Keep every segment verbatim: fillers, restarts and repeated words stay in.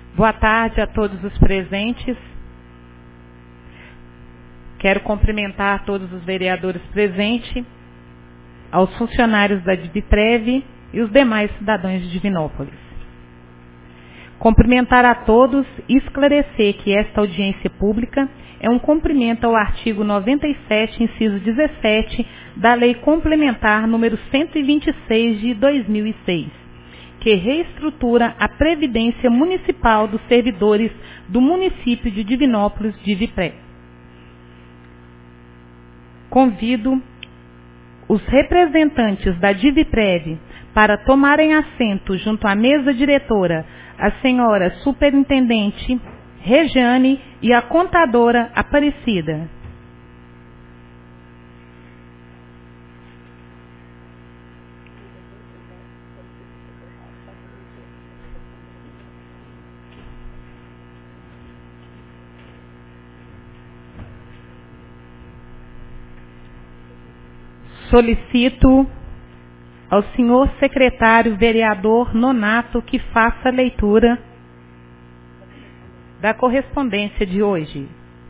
Boa tarde a todos os presentes. Quero cumprimentar todos os vereadores presentes, aos funcionários da Diviprev e os demais cidadãos de Divinópolis. Cumprimentar a todos e esclarecer que esta audiência pública é um cumprimento ao artigo noventa e sete, inciso dezessete, da Lei Complementar número cento e vinte e seis de dois mil e seis, que reestrutura a Previdência Municipal dos servidores do município de Divinópolis, Diviprev. Convido os representantes da Diviprev para tomarem assento junto à mesa diretora, a senhora superintendente Regiane e a contadora Aparecida. Solicito ao senhor secretário vereador Nonato que faça a leitura da correspondência de hoje.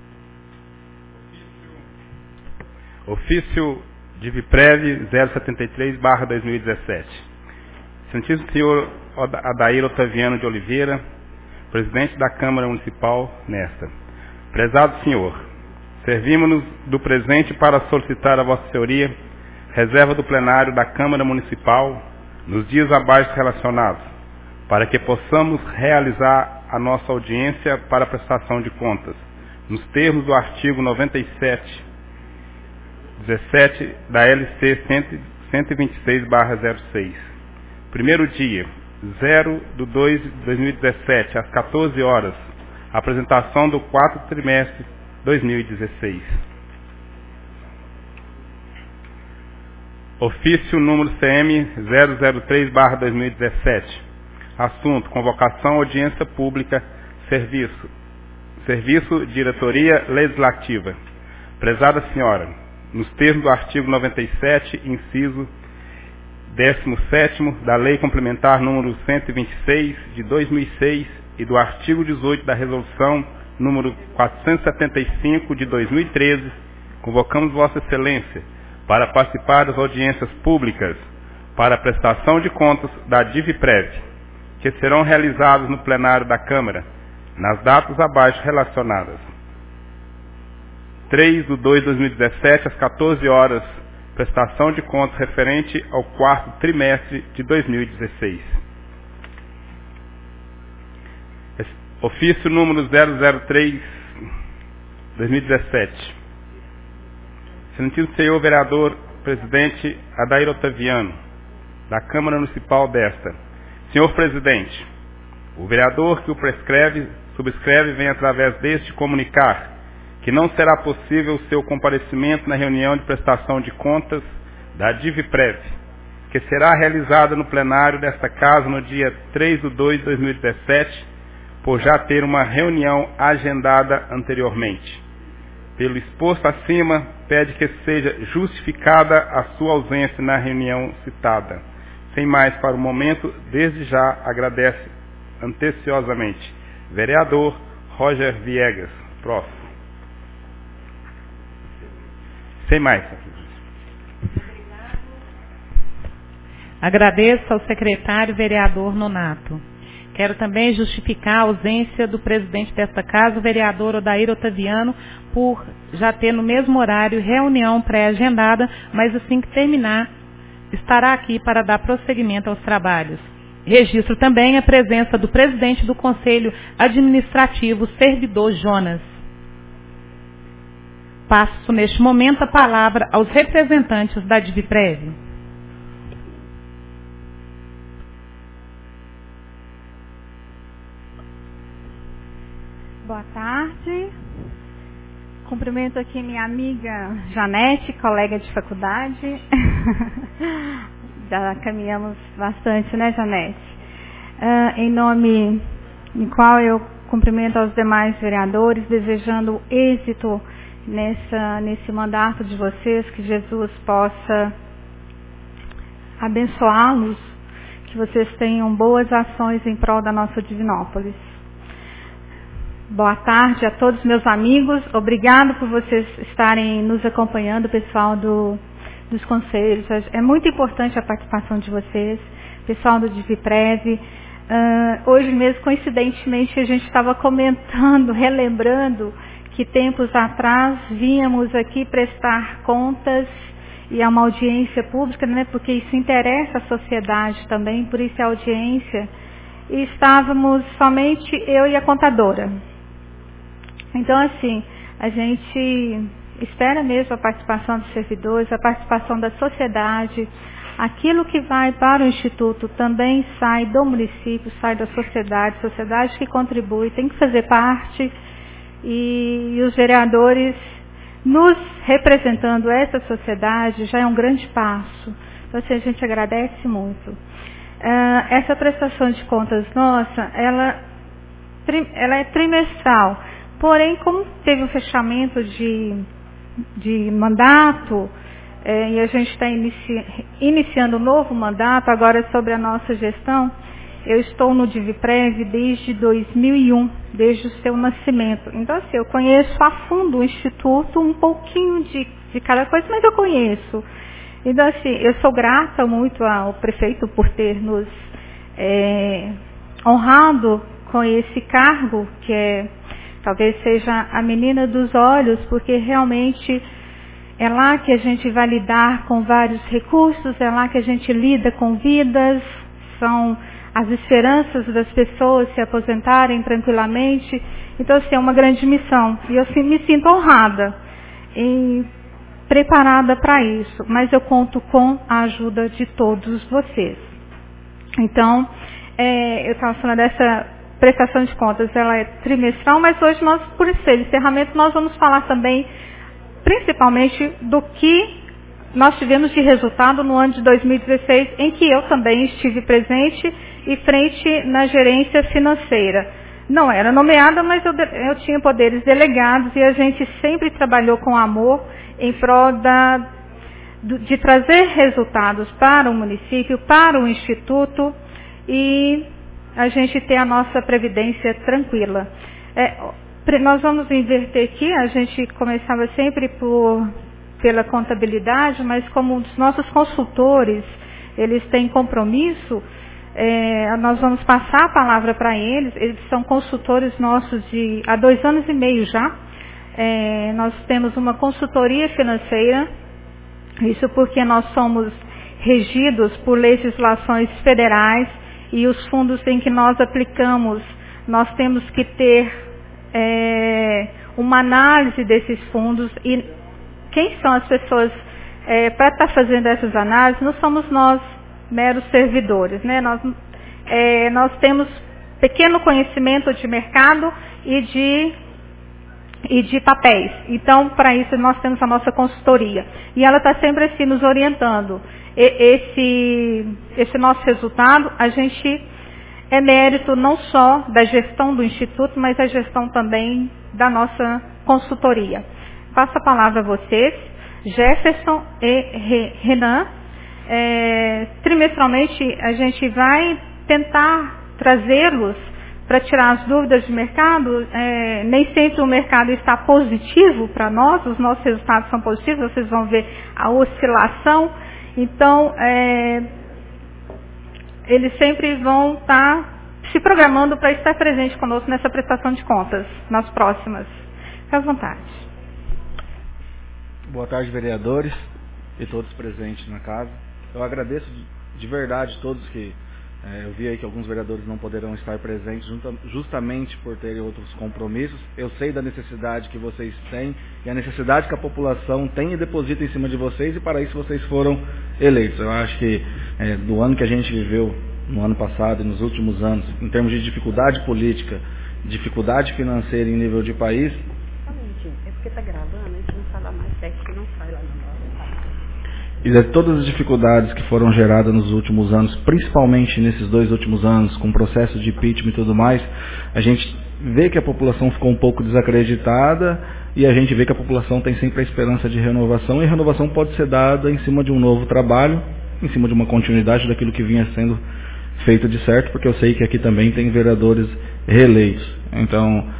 Ofício Diviprev zero setenta e três barra dois mil e dezessete. Excelentíssimo senhor Adair Otaviano de Oliveira, presidente da Câmara Municipal, nesta. Prezado senhor, servimos-nos do presente para solicitar a vossa senhoria reserva do plenário da Câmara Municipal nos dias abaixo relacionados, para que possamos realizar a nossa audiência para prestação de contas, nos termos do artigo noventa e sete, dezessete da L C cento e vinte e seis barra zero seis. Primeiro dia, zero de dois de dois mil e dezessete, às quatorze horas, apresentação do quarto trimestre dois mil e dezesseis. Ofício número C M zero zero três barra dois mil e dezessete. Assunto: convocação, audiência pública, serviço. Serviço, diretoria legislativa. Prezada senhora, nos termos do artigo noventa e sete, inciso décimo sétimo da Lei Complementar número cento e vinte e seis de dois mil e seis e do artigo dezoito da Resolução número quatrocentos e setenta e cinco de dois mil e treze, convocamos Vossa Excelência para participar das audiências públicas para a prestação de contas da Diviprev, que serão realizadas no plenário da Câmara, nas datas abaixo relacionadas. três de dois de dois mil e dezessete, às quatorze horas, prestação de contas referente ao quarto trimestre de dois mil e dezesseis. Ofício número zero zero três de dois mil e dezessete. Excelentíssimo senhor vereador presidente Adair Otaviano, da Câmara Municipal desta. Senhor presidente, o vereador que o prescreve, subscreve, vem através deste comunicar que não será possível o seu comparecimento na reunião de prestação de contas da Diviprev, que será realizada no plenário desta casa no dia três de dois de dois mil e dezessete, por já ter uma reunião agendada anteriormente. Pelo exposto acima, pede que seja justificada a sua ausência na reunião citada. Sem mais para o momento, desde já agradece anteciosamente. Vereador Roger Viegas, próximo. Sem mais. Agradeço ao secretário vereador Nonato. Quero também justificar a ausência do presidente desta casa, o vereador Odair Otaviano, por já ter no mesmo horário reunião pré-agendada, mas assim que terminar, estará aqui para dar prosseguimento aos trabalhos. Registro também a presença do presidente do Conselho Administrativo, servidor Jonas. Passo neste momento a palavra aos representantes da Diviprev. Boa tarde. Cumprimento aqui minha amiga Janete, colega de faculdade. Já caminhamos bastante, né, Janete? Uh, em nome em qual eu cumprimento aos demais vereadores, desejando êxito nessa, nesse mandato de vocês, que Jesus possa abençoá-los, que vocês tenham boas ações em prol da nossa Divinópolis. boa tarde a todos meus amigos. Obrigado por vocês estarem nos acompanhando, pessoal do, dos conselhos. É muito importante a participação de vocês, pessoal do DiviPrev. Uh, hoje mesmo, coincidentemente, a gente estava comentando, relembrando que tempos atrás vínhamos aqui prestar contas e é uma audiência pública, né, porque isso interessa a sociedade também, por isso é audiência, e estávamos somente eu e a contadora. Então, assim, a gente espera mesmo a participação dos servidores, a participação da sociedade. Aquilo que vai para o Instituto também sai do município, sai da sociedade, sociedade que contribui, tem que fazer parte, e, e os vereadores nos representando essa sociedade já é um grande passo. Então, assim, a gente agradece muito. Uh, essa prestação de contas nossa, ela, ela é trimestral. Porém, como teve um fechamento de, de mandato, é, e a gente está inici, iniciando um novo mandato, agora sobre a nossa gestão, eu estou no DiviPrev desde dois mil e um, desde o seu nascimento. Então, assim, eu conheço a fundo o Instituto, um pouquinho de, de cada coisa, mas eu conheço. Então, assim, eu sou grata muito ao prefeito por ter nos é, honrado com esse cargo, que é, talvez seja a menina dos olhos, porque realmente é lá que a gente vai lidar com vários recursos, é lá que a gente lida com vidas, são as esperanças das pessoas se aposentarem tranquilamente. Então, assim, é uma grande missão. E eu me sinto honrada e preparada para isso. Mas eu conto com a ajuda de todos vocês. Então, é, eu estava falando dessa prestação de contas, ela é trimestral, mas hoje nós, por ser encerramento, nós vamos falar também, principalmente, do que nós tivemos de resultado no ano de dois mil e dezesseis, em que eu também estive presente e frente na gerência financeira. Não era nomeada, mas eu, eu tinha poderes delegados e a gente sempre trabalhou com amor em prol da, de trazer resultados para o município, para o Instituto e a gente ter a nossa previdência tranquila. É, nós vamos inverter aqui, a gente começava sempre por, pela contabilidade, mas como os nossos consultores, eles têm compromisso, é, nós vamos passar a palavra para eles. Eles são consultores nossos de, há dois anos e meio já. É, nós temos uma consultoria financeira, isso porque nós somos regidos por legislações federais e os fundos em que nós aplicamos, nós temos que ter é, uma análise desses fundos e quem são as pessoas é, para estar fazendo essas análises? Não somos nós, meros servidores, né? Nós, é, nós temos pequeno conhecimento de mercado e de, e de papéis. Então, para isso, nós temos a nossa consultoria. E ela está sempre assim nos orientando. E, esse, esse nosso resultado, a gente é mérito não só da gestão do Instituto, mas a gestão também da nossa consultoria. Passo a palavra a vocês, Jefferson e Renan. É, trimestralmente a gente vai tentar trazê-los para tirar as dúvidas de mercado. É, nem sempre o mercado está positivo para nós, os nossos resultados são positivos, vocês vão ver a oscilação. Então, é, eles sempre vão estar se programando para estar presente conosco nessa prestação de contas, nas próximas. Fique à vontade. Boa tarde, vereadores e todos presentes na casa. Eu agradeço de verdade todos que, é, eu vi aí que alguns vereadores não poderão estar presentes justamente por terem outros compromissos. Eu sei da necessidade que vocês têm e a necessidade que a população tem e deposita em cima de vocês, e para isso vocês foram eleitos. Eu acho que é, do ano que a gente viveu, no ano passado e nos últimos anos, em termos de dificuldade política, dificuldade financeira em nível de país... É porque está gravando, a gente não fala mais certo, que não sai lá no nosso. E de todas as dificuldades que foram geradas nos últimos anos, principalmente nesses dois últimos anos, com o processo de impeachment e tudo mais, a gente vê que a população ficou um pouco desacreditada e a gente vê que a população tem sempre a esperança de renovação, e a renovação pode ser dada em cima de um novo trabalho, em cima de uma continuidade daquilo que vinha sendo feito de certo, porque eu sei que aqui também tem vereadores reeleitos. Então,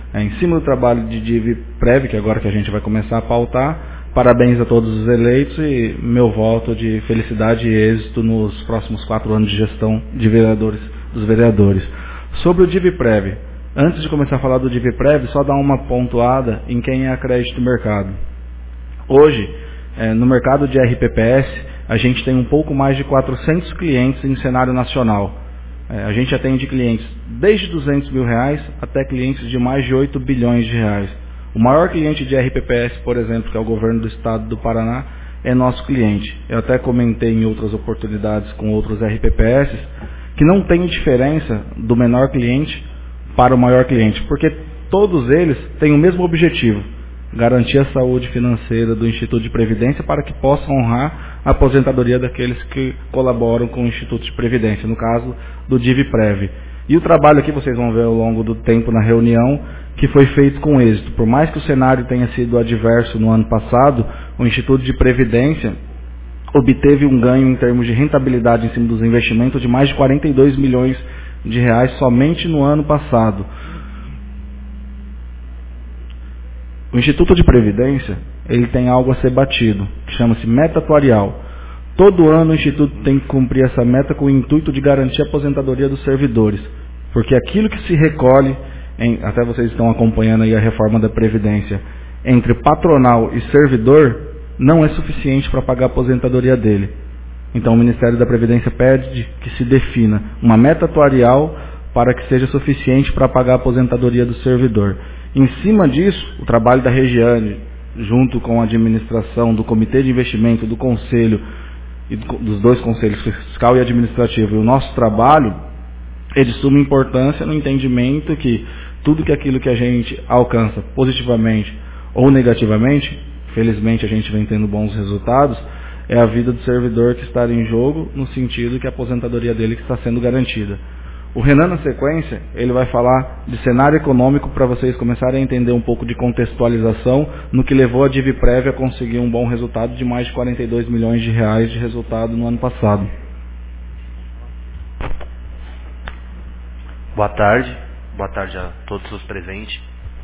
é, em cima do trabalho de DivPrev, que agora que a gente vai começar a pautar. Parabéns a todos os eleitos e meu voto de felicidade e êxito nos próximos quatro anos de gestão de vereadores, dos vereadores. Sobre o DivPrev, antes de começar a falar do DivPrev, só dar uma pontuada em quem é a Crédito Mercado. Hoje, é, no mercado de R P P S, a gente tem um pouco mais de quatrocentos clientes em cenário nacional. É, a gente atende clientes desde duzentos mil reais até clientes de mais de oito bilhões de reais. O maior cliente de R P P S, por exemplo, que é o governo do estado do Paraná, é nosso cliente. Eu até comentei em outras oportunidades com outros R P P S que não tem diferença do menor cliente para o maior cliente, porque todos eles têm o mesmo objetivo: garantir a saúde financeira do Instituto de Previdência para que possam honrar a aposentadoria daqueles que colaboram com o Instituto de Previdência, no caso do DivPrev. E o trabalho aqui vocês vão ver ao longo do tempo na reunião, que foi feito com êxito. Por mais que o cenário tenha sido adverso no ano passado, o Instituto de Previdência obteve um ganho em termos de rentabilidade em cima dos investimentos de mais de quarenta e dois milhões de reais somente no ano passado. O Instituto de Previdência, ele tem algo a ser batido, que chama-se meta atuarial. Todo ano o Instituto tem que cumprir essa meta com o intuito de garantir a aposentadoria dos servidores, porque aquilo que se recolhe, em, até vocês estão acompanhando aí a reforma da Previdência, entre patronal e servidor, não é suficiente para pagar a aposentadoria dele. Então o Ministério da Previdência pede que se defina uma meta atuarial para que seja suficiente para pagar a aposentadoria do servidor. Em cima disso, o trabalho da Regiane, junto com a administração, do Comitê de Investimento, do Conselho, e dos dois conselhos, fiscal e administrativo, e o nosso trabalho é de suma importância no entendimento que tudo que aquilo que a gente alcança positivamente ou negativamente, felizmente a gente vem tendo bons resultados, é a vida do servidor que está em jogo, no sentido que a aposentadoria dele que está sendo garantida. O Renan, na sequência, ele vai falar de cenário econômico para vocês começarem a entender um pouco de contextualização no que levou a DivPrev a conseguir um bom resultado de mais de quarenta e dois milhões de reais de resultado no ano passado. Boa tarde, boa tarde a todos os presentes.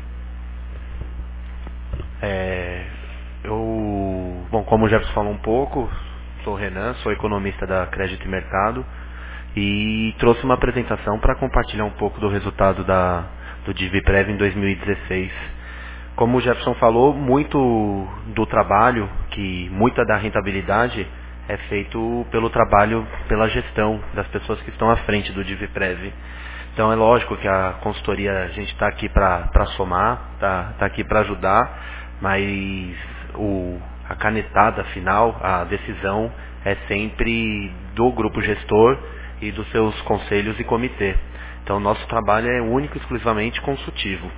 É, eu, bom, como o Jefferson falou um pouco, sou o Renan, sou economista da Crédito Mercado. E trouxe uma apresentação para compartilhar um pouco do resultado da, do DivPrev em dois mil e dezesseis. Como o Jefferson falou, muito do trabalho, que muita da rentabilidade é feito pelo trabalho, pela gestão das pessoas que estão à frente do DivPrev. Então é lógico que a consultoria, a gente está aqui para somar, está tá aqui para ajudar, mas o, a canetada final, a decisão é sempre do grupo gestor e dos seus conselhos e comitê. Então, nosso trabalho é único e exclusivamente consultivo.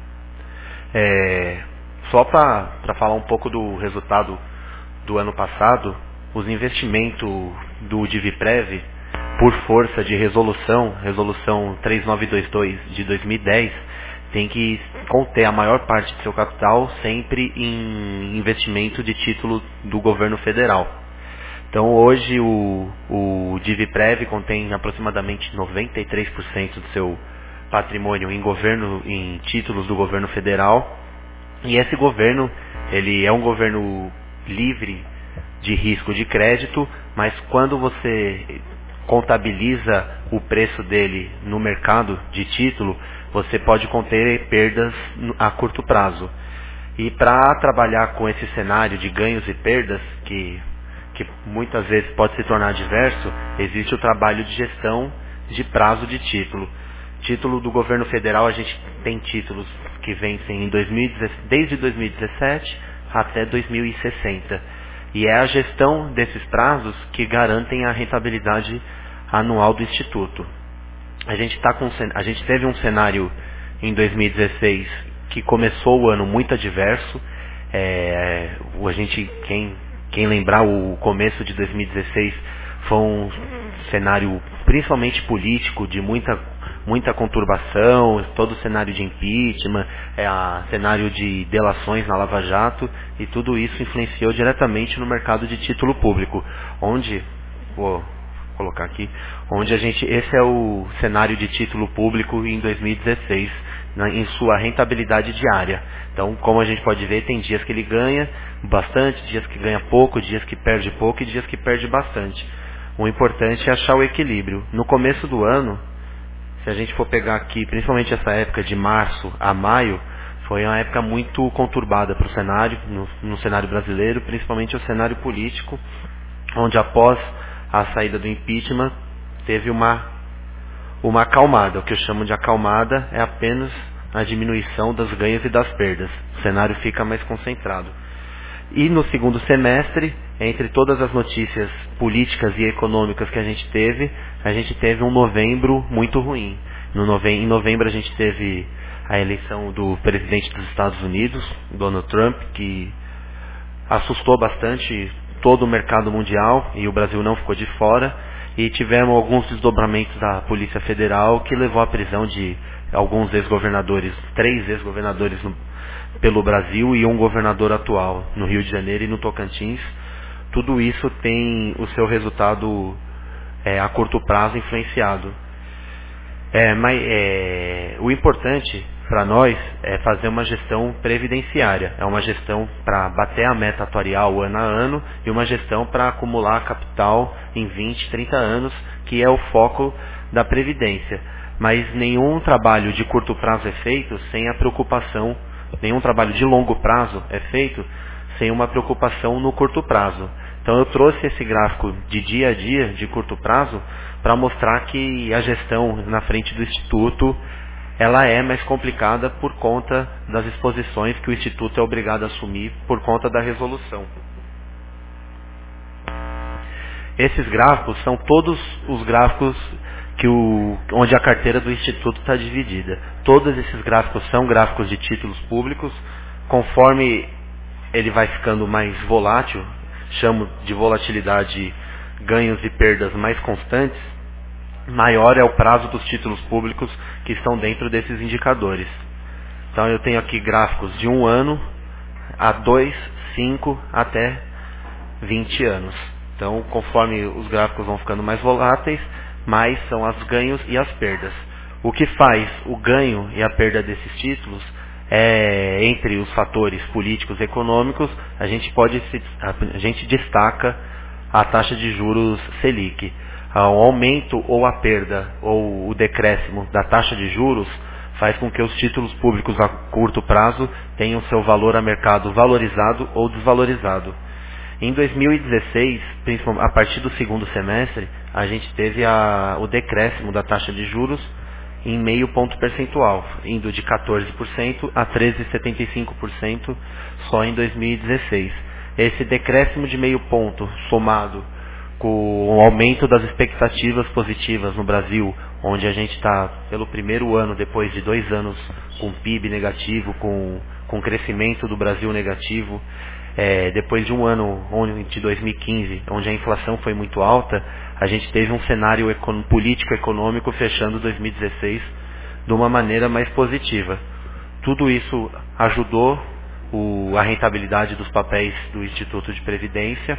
É, só para falar um pouco do resultado do ano passado, os investimentos do DivPrev, por força de resolução, resolução três nove dois dois de dois mil e dez, tem que conter a maior parte de seu capital sempre em investimento de título do governo federal. Então hoje o, o DivPrev contém aproximadamente noventa e três por cento do seu patrimônio em, governo, em títulos do governo federal. E esse governo, ele é um governo livre de risco de crédito, mas quando você contabiliza o preço dele no mercado de título, você pode conter perdas a curto prazo. E para trabalhar com esse cenário de ganhos e perdas, que que muitas vezes pode se tornar adverso, existe o trabalho de gestão de prazo de título. Título do governo federal, a gente tem títulos que vencem em dois mil e dezessete, desde dois mil e dezessete até dois mil e sessenta. E é a gestão desses prazos que garantem a rentabilidade anual do Instituto. A gente, tá com, a gente teve um cenário em dois mil e dezesseis que começou o ano muito adverso. É, a gente, quem... Quem lembrar, o começo de dois mil e dezesseis foi um cenário principalmente político, de muita, muita conturbação, todo o cenário de impeachment, é, a cenário de delações na Lava Jato, e tudo isso influenciou diretamente no mercado de título público, onde, vou colocar aqui, onde a gente, esse é o cenário de título público em dois mil e dezesseis, na, em sua rentabilidade diária. Então, como a gente pode ver, tem dias que ele ganha bastante, dias que ganha pouco, dias que perde pouco e dias que perde bastante. O importante é achar o equilíbrio. No começo do ano, se a gente for pegar aqui, principalmente essa época de março a maio, foi uma época muito conturbada para o cenário, no, no cenário brasileiro, principalmente o cenário político, onde após a saída do impeachment teve uma, uma acalmada. O que eu chamo de acalmada é apenas a diminuição das ganhos e das perdas. O cenário fica mais concentrado. E no segundo semestre, entre todas as notícias políticas e econômicas que a gente teve, a gente teve um novembro muito ruim. No nove... Em novembro a gente teve a eleição do presidente dos Estados Unidos, Donald Trump, que assustou bastante todo o mercado mundial e o Brasil não ficou de fora. E tivemos alguns desdobramentos da Polícia Federal que levou à prisão de alguns ex-governadores, três ex-governadores no, pelo Brasil e um governador atual no Rio de Janeiro e no Tocantins. Tudo isso tem o seu resultado é, a curto prazo influenciado. É, mas, é, o importante para nós é fazer uma gestão previdenciária. É uma gestão para bater a meta atuarial ano a ano e uma gestão para acumular capital em vinte, trinta anos, que é o foco da Previdência. Mas nenhum trabalho de curto prazo é feito sem a preocupação, nenhum trabalho de longo prazo é feito sem uma preocupação no curto prazo. Então eu trouxe esse gráfico de dia a dia, de curto prazo, para mostrar que a gestão na frente do Instituto ela é mais complicada por conta das exposições que o Instituto é obrigado a assumir por conta da resolução. Esses gráficos são todos os gráficos que o, onde a carteira do Instituto está dividida. Todos esses gráficos são gráficos de títulos públicos. Conforme ele vai ficando mais volátil, chamo de volatilidade, ganhos e perdas mais constantes, maior é o prazo dos títulos públicos que estão dentro desses indicadores. Então eu tenho aqui gráficos de um ano a dois, cinco até vinte anos. Então conforme os gráficos vão ficando mais voláteis, mais são os ganhos e as perdas. O que faz o ganho e a perda desses títulos é, entre os fatores políticos e econômicos, a gente pode se, a gente destaca a taxa de juros Selic. O aumento ou a perda ou o decréscimo da taxa de juros faz com que os títulos públicos a curto prazo tenham seu valor a mercado valorizado ou desvalorizado. Em dois mil e dezesseis, a partir do segundo semestre, a gente teve a, o decréscimo da taxa de juros em meio ponto percentual, indo de quatorze por cento a treze vírgula setenta e cinco por cento só em dois mil e dezesseis. Esse decréscimo de meio ponto somado com o aumento das expectativas positivas no Brasil, onde a gente está pelo primeiro ano, depois de dois anos com P I B negativo, com, com crescimento do Brasil negativo, é, depois de um ano onde, de dois mil e quinze, onde a inflação foi muito alta, a gente teve um cenário econ, político-econômico fechando dois mil e dezesseis de uma maneira mais positiva. Tudo isso ajudou o, a rentabilidade dos papéis do Instituto de Previdência.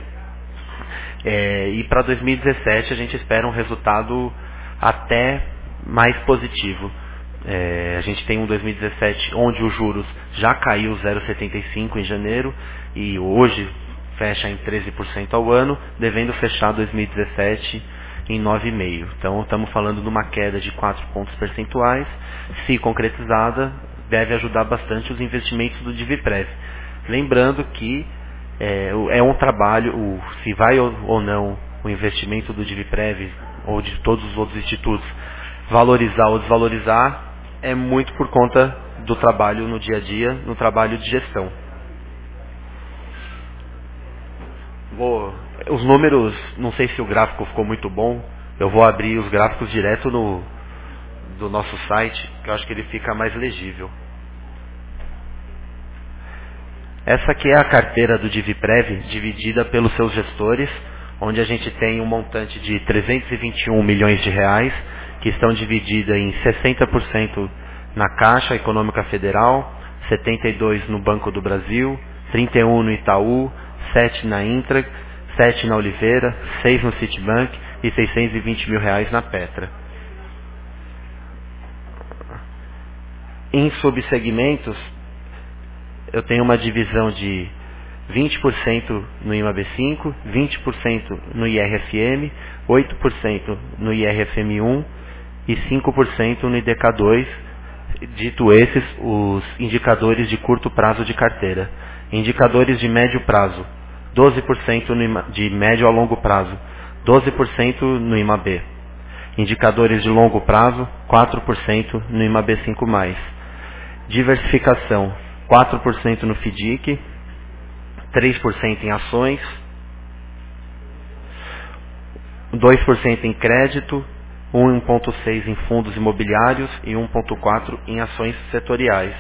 É, e para dois mil e dezessete a gente espera um resultado até mais positivo. É, a gente tem um dois mil e dezessete onde os juros já caiu zero vírgula setenta e cinco em janeiro e hoje fecha em treze por cento ao ano, devendo fechar dois mil e dezessete em nove vírgula cinco por cento. Então estamos falando de uma queda de quatro pontos percentuais. Se concretizada, deve ajudar bastante os investimentos do DivPrev. Lembrando que É, é um trabalho, o, se vai ou, ou não o investimento do DivPrev ou de todos os outros institutos valorizar ou desvalorizar, é muito por conta do trabalho no dia a dia, no trabalho de gestão. Vou, os números, não sei se o gráfico ficou muito bom, eu vou abrir os gráficos direto no, do nosso site, que eu acho que ele fica mais legível. Essa aqui é a carteira do DivPrev, dividida pelos seus gestores, onde a gente tem um montante de trezentos e vinte e um milhões de reais, que estão divididas em sessenta por cento na Caixa Econômica Federal, setenta e dois por cento no Banco do Brasil, trinta e um por cento no Itaú, sete por cento na Intra, sete por cento na Oliveira, seis por cento no Citibank e seiscentos e vinte mil reais na Petra. Em subsegmentos, eu tenho uma divisão de vinte por cento no I M A B cinco, vinte por cento no I R F M, oito por cento no I R F M um e cinco por cento no I D K dois, dito esses os indicadores de curto prazo de carteira. Indicadores de médio prazo, doze por cento no, de médio a longo prazo, doze por cento no I M A B. Indicadores de longo prazo, quatro por cento no I M A B cinco mais. Diversificação, quatro por cento no F I D I C, três por cento em ações, dois por cento em crédito, um vírgula seis por cento em fundos imobiliários e um vírgula quatro por cento em ações setoriais.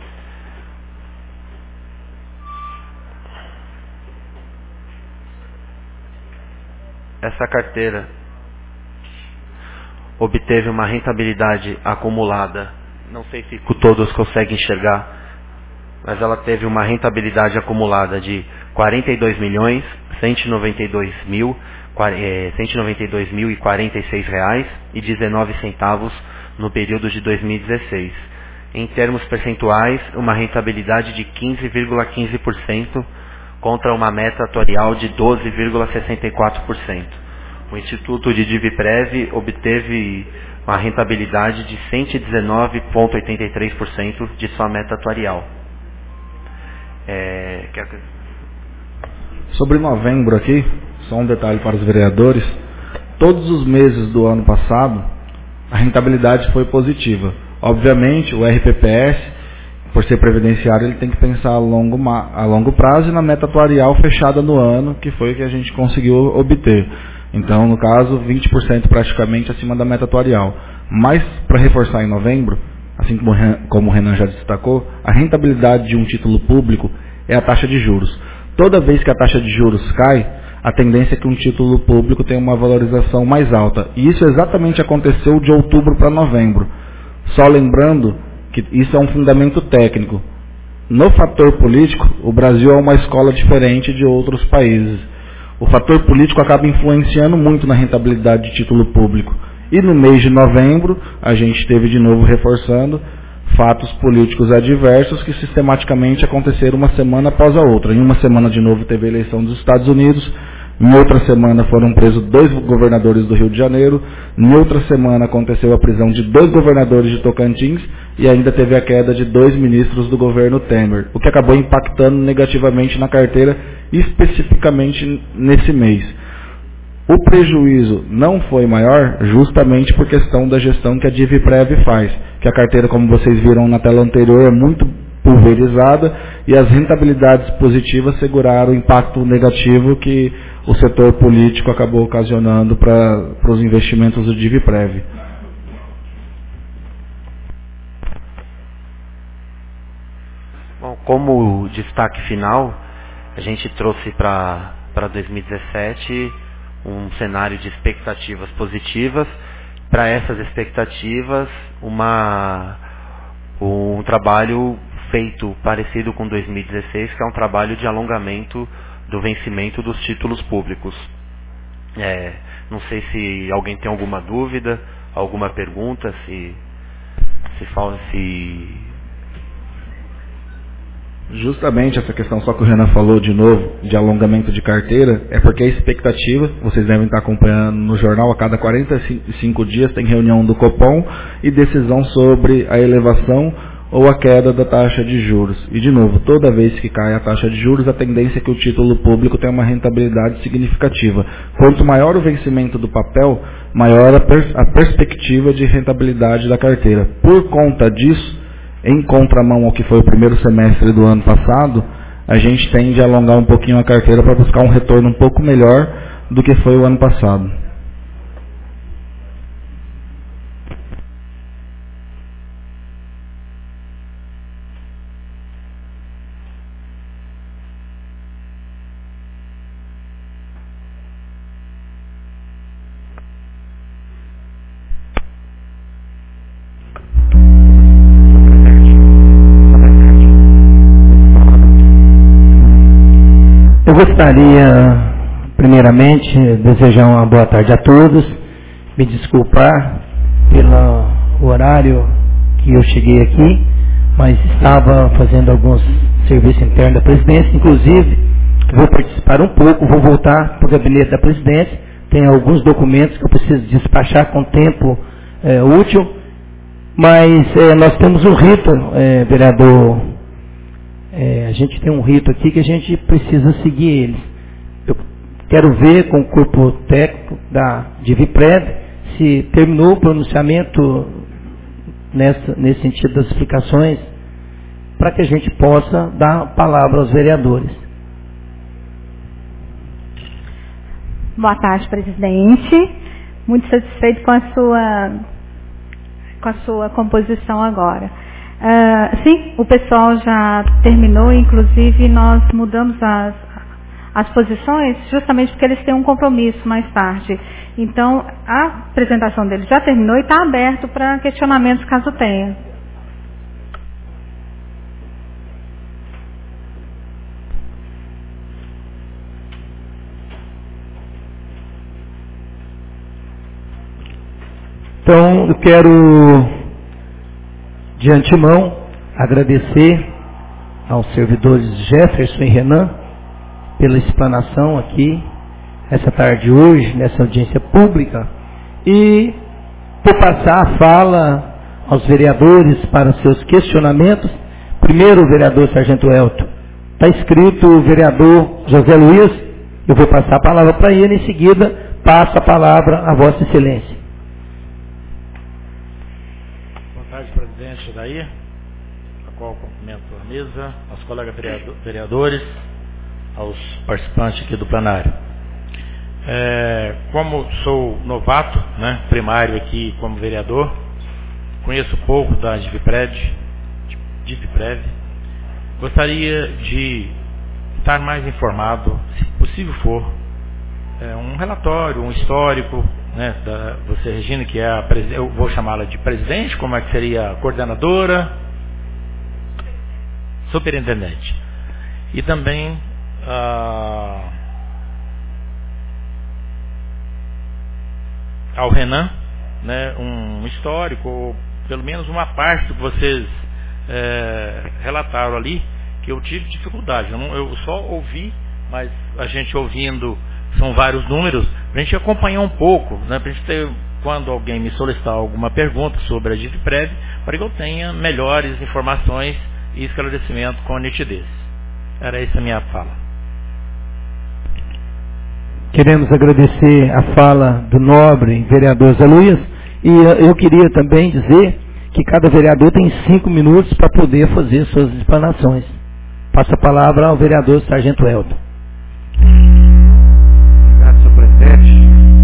Essa carteira obteve uma rentabilidade acumulada, não sei se todos conseguem enxergar, mas ela teve uma rentabilidade acumulada de quarenta e dois milhões, cento e noventa e dois mil, cento e noventa e dois mil e quarenta e seis reais e dezenove centavos no período de dois mil e dezesseis. Em termos percentuais, uma rentabilidade de quinze vírgula quinze por cento contra uma meta atuarial de doze vírgula sessenta e quatro por cento. O Instituto de DivPrev obteve uma rentabilidade de cento e dezenove vírgula oitenta e três por cento de sua meta atuarial. É... Sobre novembro aqui, só um detalhe para os vereadores, todos os meses do ano passado, a rentabilidade foi positiva. Obviamente, o R P P S, por ser previdenciário, ele tem que pensar a longo, a longo prazo e na meta atuarial fechada no ano, que foi o que a gente conseguiu obter. Então, no caso, vinte por cento praticamente acima da meta atuarial. Mas, para reforçar em novembro, assim como, como o Renan já destacou, a rentabilidade de um título público é a taxa de juros. Toda vez que a taxa de juros cai, a tendência é que um título público tenha uma valorização mais alta. E isso exatamente aconteceu de outubro para novembro. Só lembrando que isso é um fundamento técnico. No fator político, o Brasil é uma escola diferente de outros países. O fator político acaba influenciando muito na rentabilidade de título público. E no mês de novembro, a gente teve de novo reforçando fatos políticos adversos que sistematicamente aconteceram uma semana após a outra. Em uma semana de novo teve a eleição dos Estados Unidos, em outra semana foram presos dois governadores do Rio de Janeiro, em outra semana aconteceu a prisão de dois governadores de Tocantins e ainda teve a queda de dois ministros do governo Temer, o que acabou impactando negativamente na carteira, especificamente nesse mês. O prejuízo não foi maior justamente por questão da gestão que a DivPrev faz, que a carteira, como vocês viram na tela anterior, é muito pulverizada e as rentabilidades positivas seguraram o impacto negativo que o setor político acabou ocasionando para os investimentos do DivPrev. Bom, como destaque final, a gente trouxe para dois mil e dezessete um cenário de expectativas positivas. Para essas expectativas, uma, um trabalho feito parecido com dois mil e dezesseis, que é um trabalho de alongamento do vencimento dos títulos públicos. É, não sei se alguém tem alguma dúvida, alguma pergunta, se, se fala se... Justamente essa questão, só que o Renan falou de novo, de alongamento de carteira, é porque a expectativa, vocês devem estar acompanhando no jornal, a cada quarenta e cinco dias tem reunião do Copom e decisão sobre a elevação ou a queda da taxa de juros. E de novo, toda vez que cai a taxa de juros, a tendência é que o título público tenha uma rentabilidade significativa. Quanto maior o vencimento do papel, maior a, pers- a perspectiva de rentabilidade da carteira. Por conta disso, em contramão ao que foi o primeiro semestre do ano passado, a gente tende a alongar um pouquinho a carteira para buscar um retorno um pouco melhor do que foi o ano passado. Eu gostaria, primeiramente, desejar uma boa tarde a todos, me desculpar pelo horário que eu cheguei aqui, mas estava fazendo alguns serviços internos da presidência, inclusive vou participar um pouco, vou voltar para o gabinete da presidência, tem alguns documentos que eu preciso despachar com tempo é, útil, mas é, nós temos um rito, é, vereador, é, a gente tem um rito aqui que a gente precisa seguir ele. Eu quero ver com o corpo técnico da Diviprev se terminou o pronunciamento nessa, nesse sentido das explicações, para que a gente possa dar a palavra aos vereadores. Boa tarde, presidente. Muito satisfeito com a sua, com a sua composição agora. Uh, sim, o pessoal já terminou, inclusive nós mudamos as, as posições justamente porque eles têm um compromisso mais tarde. Então, a apresentação deles já terminou e está aberto para questionamentos caso tenha. Então, eu quero, de antemão, agradecer aos servidores Jefferson e Renan pela explanação aqui, essa tarde de hoje, nessa audiência pública, e por passar a fala aos vereadores para seus questionamentos. Primeiro, o vereador Sargento Elton. Está escrito o vereador José Luiz, eu vou passar a palavra para ele, em seguida passo a palavra a Vossa Excelência. Boa tarde, presidente Daí, a qual cumprimento a mesa, aos colegas vereadores, aos participantes aqui do plenário. É, como sou novato, né, primário aqui como vereador, conheço pouco da Diviprev, Diviprev, gostaria de estar mais informado, se possível for, é, um relatório, um histórico, né, da você, Regina, que é a, eu vou chamá-la de presidente, como é que seria a coordenadora, superintendente, e também ah, ao Renan, né, um histórico, ou pelo menos uma parte que vocês é, relataram ali, que eu tive dificuldade, eu, não, eu só ouvi, mas a gente ouvindo, são vários números, para a gente acompanhar um pouco, né, para a gente ter, quando alguém me solicitar alguma pergunta sobre a Diviprev, para que eu tenha melhores informações e esclarecimento com nitidez. Era essa a minha fala. Queremos agradecer a fala do nobre vereador Zé Luiz, e eu queria também dizer que cada vereador tem cinco minutos para poder fazer suas explanações. Passo a palavra ao vereador Sargento Elton. Obrigado, senhor presidente.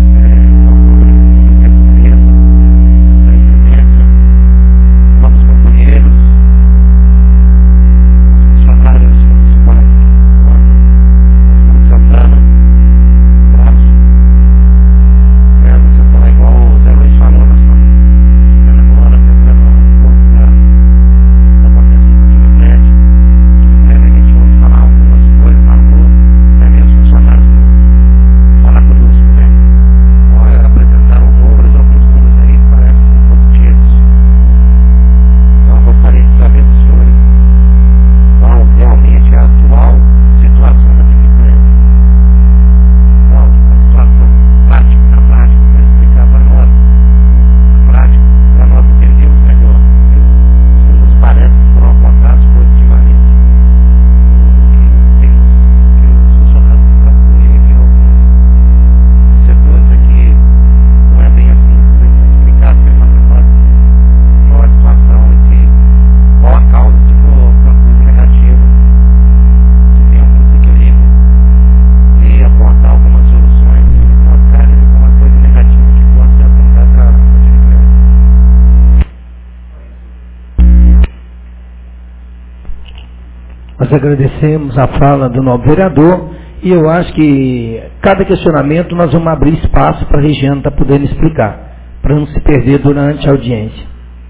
Nós agradecemos a fala do nobre vereador e eu acho que cada questionamento nós vamos abrir espaço para a Regiane estar podendo explicar, para não se perder durante a audiência.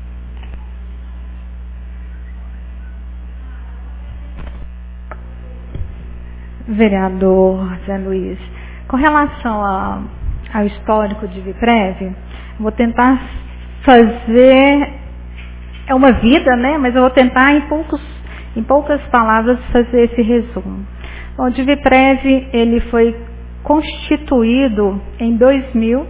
Vereador Zé Luiz, com relação a, ao histórico de Diviprev, vou tentar fazer é uma vida, né? Mas eu vou tentar em, poucos, em poucas palavras fazer esse resumo. Bom, o DivPrev, ele foi constituído em dois mil,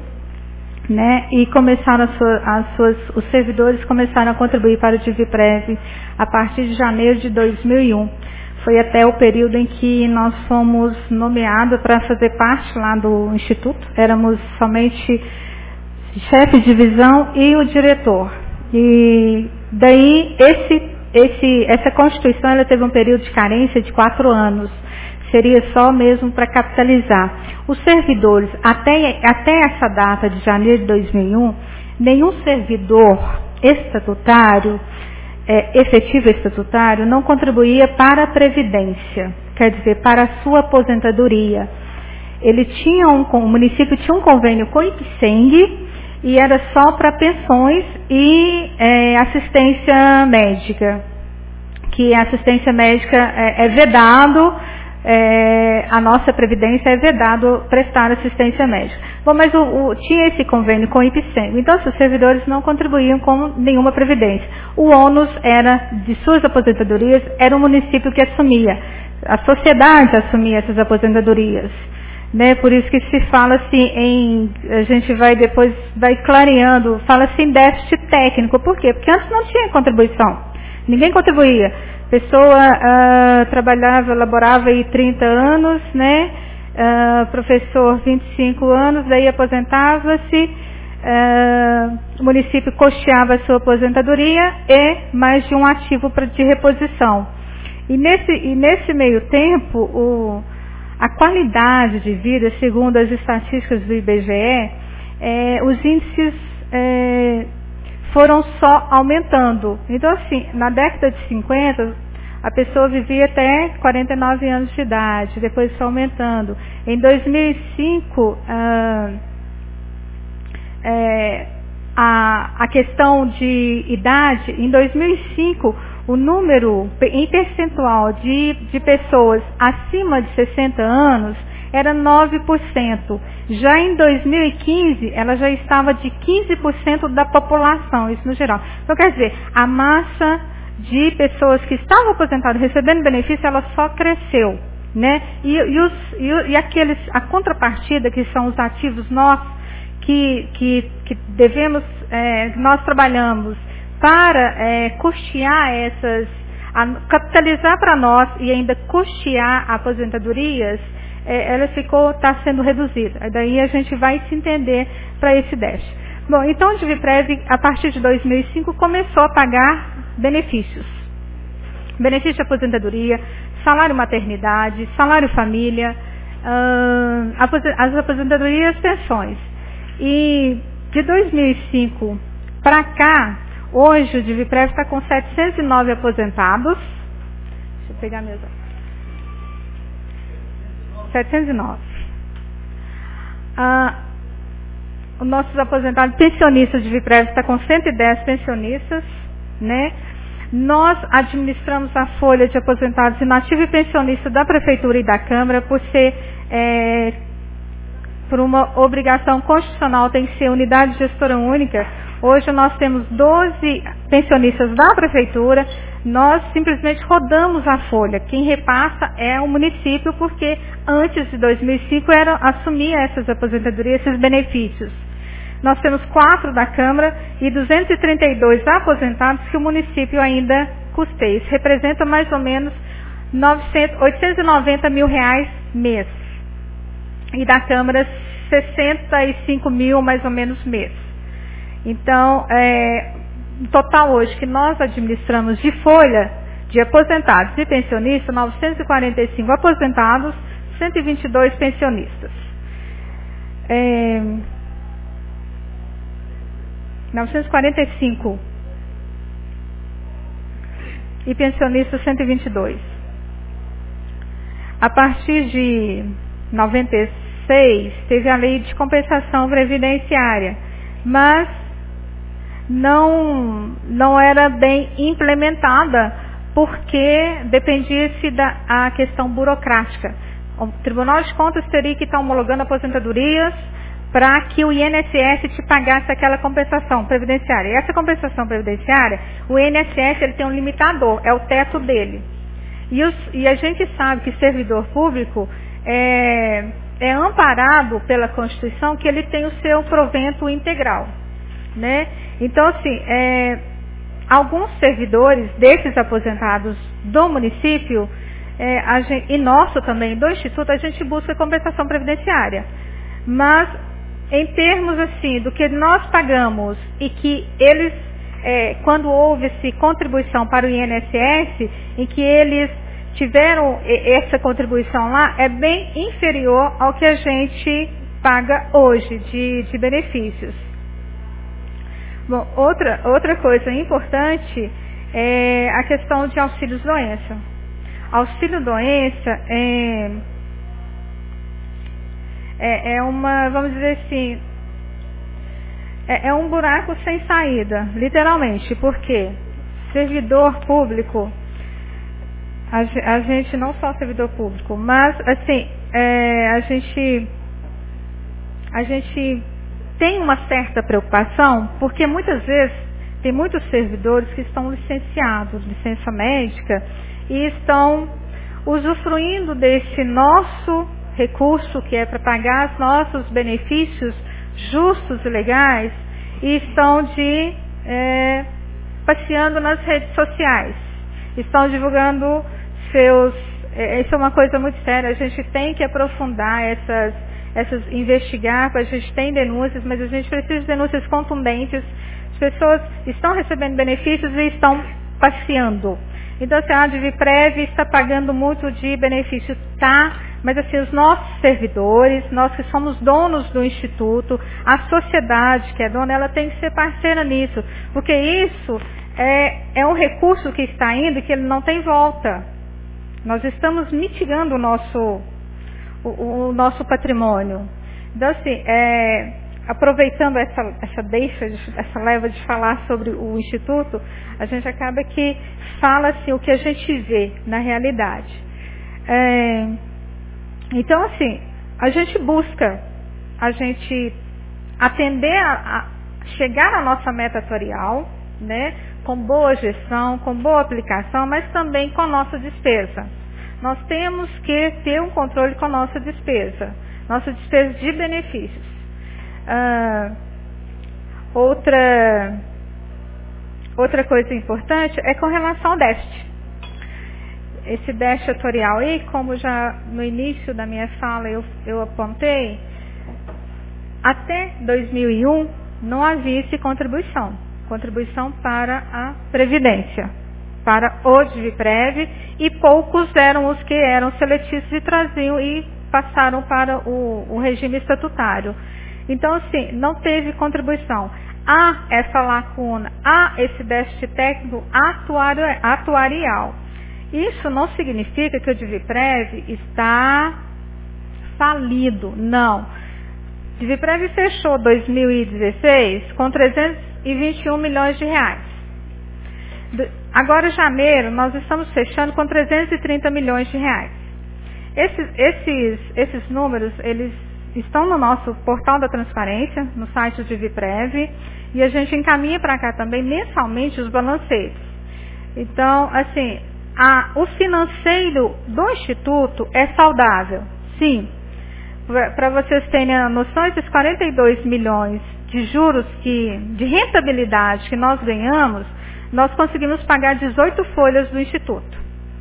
né? E começaram as suas, as suas, os servidores começaram a contribuir para o DivPrev a partir de janeiro de dois mil e um. Foi até o período em que nós fomos nomeados para fazer parte lá do Instituto. Éramos somente chefe de divisão e o diretor. E daí, esse, esse, essa Constituição ela teve um período de carência de quatro anos. Seria só mesmo para capitalizar. Os servidores, até, até essa data de janeiro de dois mil e um, nenhum servidor estatutário, é, efetivo estatutário, não contribuía para a Previdência, quer dizer, para a sua aposentadoria. Ele tinha um, o município tinha um convênio com o IPSENG e era só para pensões e é, assistência médica, que a assistência médica é, é vedado, é, a nossa Previdência é vedado prestar assistência médica. Bom, mas o, o, tinha esse convênio com o IPSENG, então os servidores não contribuíam com nenhuma Previdência. O ônus era, de suas aposentadorias, era o município que assumia, a sociedade assumia essas aposentadorias. Né? Por isso que se fala assim, em, a gente vai depois, vai clareando, fala assim déficit técnico. Por quê? Porque antes não tinha contribuição, ninguém contribuía. A pessoa uh, trabalhava, laborava aí trinta anos, né? Uh, professor vinte e cinco anos, daí aposentava-se, uh, o município custeava a sua aposentadoria e mais de um ativo pra, de reposição. E nesse, e nesse meio tempo, o a qualidade de vida, segundo as estatísticas do I B G E, é, os índices é, foram só aumentando. Então, assim, na década de cinquenta, a pessoa vivia até quarenta e nove anos de idade, depois só aumentando. Em dois mil e cinco, ah, é, a, a questão de idade, em dois mil e cinco, o número em percentual de, de pessoas acima de sessenta anos era nove por cento. Já em dois mil e quinze, ela já estava de quinze por cento da população, isso no geral. Então, quer dizer, a massa de pessoas que estavam aposentadas recebendo benefício, ela só cresceu. Né? E, e, os, e, e aqueles, a contrapartida, que são os ativos nossos, que, que, que devemos, é, nós trabalhamos para é, custear essas, a, capitalizar para nós e ainda custear aposentadorias, é, ela ficou, está sendo reduzida. Daí a gente vai se entender para esse déficit. Bom, então o DivPrev, a partir de dois mil e cinco, começou a pagar benefícios. Benefício de aposentadoria, salário maternidade, salário família, hum, as aposentadorias e pensões. E de dois mil e cinco para cá, hoje o DivPrev está com setecentos e nove aposentados. Deixa eu pegar mesmo. setecentos e nove. Ah, os nossos aposentados pensionistas de DivPrev está com cento e dez pensionistas, né? Nós administramos a folha de aposentados inativos e pensionistas da Prefeitura e da Câmara, por ser, é, por uma obrigação constitucional, tem que ser unidade gestora única. Hoje nós temos doze pensionistas da Prefeitura, nós simplesmente rodamos a folha. Quem repassa é o município, porque antes de dois mil e cinco era assumir essas aposentadorias, esses benefícios. Nós temos quatro da Câmara e duzentos e trinta e dois aposentados que o município ainda custeia. Isso representa mais ou menos novecentos, oitocentos e noventa mil reais mês. E da Câmara, sessenta e cinco mil mais ou menos mês. Então, é, no total hoje que nós administramos de folha de aposentados e pensionistas, novecentos e quarenta e cinco aposentados, cento e vinte e dois pensionistas. É, novecentos e quarenta e cinco e pensionistas cento e vinte e dois. A partir de noventa e seis teve a lei de compensação previdenciária, mas não, não era bem implementada porque dependia-se da a questão burocrática. O Tribunal de Contas teria que estar homologando aposentadorias para que o I N S S te pagasse aquela compensação previdenciária. E essa compensação previdenciária, o I N S S ele tem um limitador, é o teto dele. E, os, e a gente sabe que servidor público é, é amparado pela Constituição que ele tem o seu provento integral, né? Então, assim, é, alguns servidores desses aposentados do município é, a gente, e nosso também, do Instituto, a gente busca compensação previdenciária. Mas, em termos assim, do que nós pagamos e que eles, é, quando houve-se contribuição para o I N S S, em que eles tiveram essa contribuição lá, é bem inferior ao que a gente paga hoje de, de benefícios. Bom, outra, outra coisa importante é a questão de auxílios-doença. Auxílio-doença é, é, é uma, vamos dizer assim, é, é um buraco sem saída, literalmente, porque servidor público, a, a gente, não só servidor público, mas, assim, é, a gente, a gente tem uma certa preocupação, porque muitas vezes tem muitos servidores que estão licenciados, licença médica, e estão usufruindo desse nosso recurso, que é para pagar os nossos benefícios justos e legais, e estão de, é, passeando nas redes sociais, estão divulgando seus... É, isso é uma coisa muito séria, a gente tem que aprofundar essas... essas investigar, a gente tem denúncias, mas a gente precisa de denúncias contundentes. As pessoas estão recebendo benefícios e estão passeando. Então, assim, a Diviprev está pagando muito de benefício, tá? Mas, assim, os nossos servidores, nós que somos donos do Instituto, a sociedade que é dona, ela tem que ser parceira nisso, porque isso é, é um recurso que está indo e que ele não tem volta. Nós estamos mitigando o nosso... O, o nosso patrimônio. Então, assim, é, aproveitando essa, essa deixa, essa leva de falar sobre o Instituto, a gente acaba que fala assim, o que a gente vê na realidade. É, então, assim, a gente busca, a gente atender, a, a chegar à nossa meta atuarial, né, com boa gestão, com boa aplicação, mas também com a nossa despesa. Nós temos que ter um controle com a nossa despesa, nossa despesa de benefícios. Ah, outra, outra coisa importante é com relação ao déficit. Esse déficit atuarial aí, como já no início da minha fala eu, eu apontei, até dois mil e um não havia esse contribuição, contribuição para a Previdência, para o Diviprev, e poucos eram os que eram seletistas e traziam e passaram para o, o regime estatutário. Então, assim, não teve contribuição. Há essa lacuna, há esse déficit técnico atuarial. Isso não significa que o Diviprev está falido, não. O Diviprev fechou dois mil e dezesseis com trezentos e vinte e um milhões de reais. Agora, em janeiro, nós estamos fechando com trezentos e trinta milhões de reais. Esses, esses, esses números, eles estão no nosso portal da transparência, no site do Diviprev, e a gente encaminha para cá também mensalmente os balancetes. Então, assim, a, o financeiro do Instituto é saudável, sim. Para vocês terem a noção, esses quarenta e dois milhões de juros, que, de rentabilidade que nós ganhamos, nós conseguimos pagar dezoito folhas do Instituto,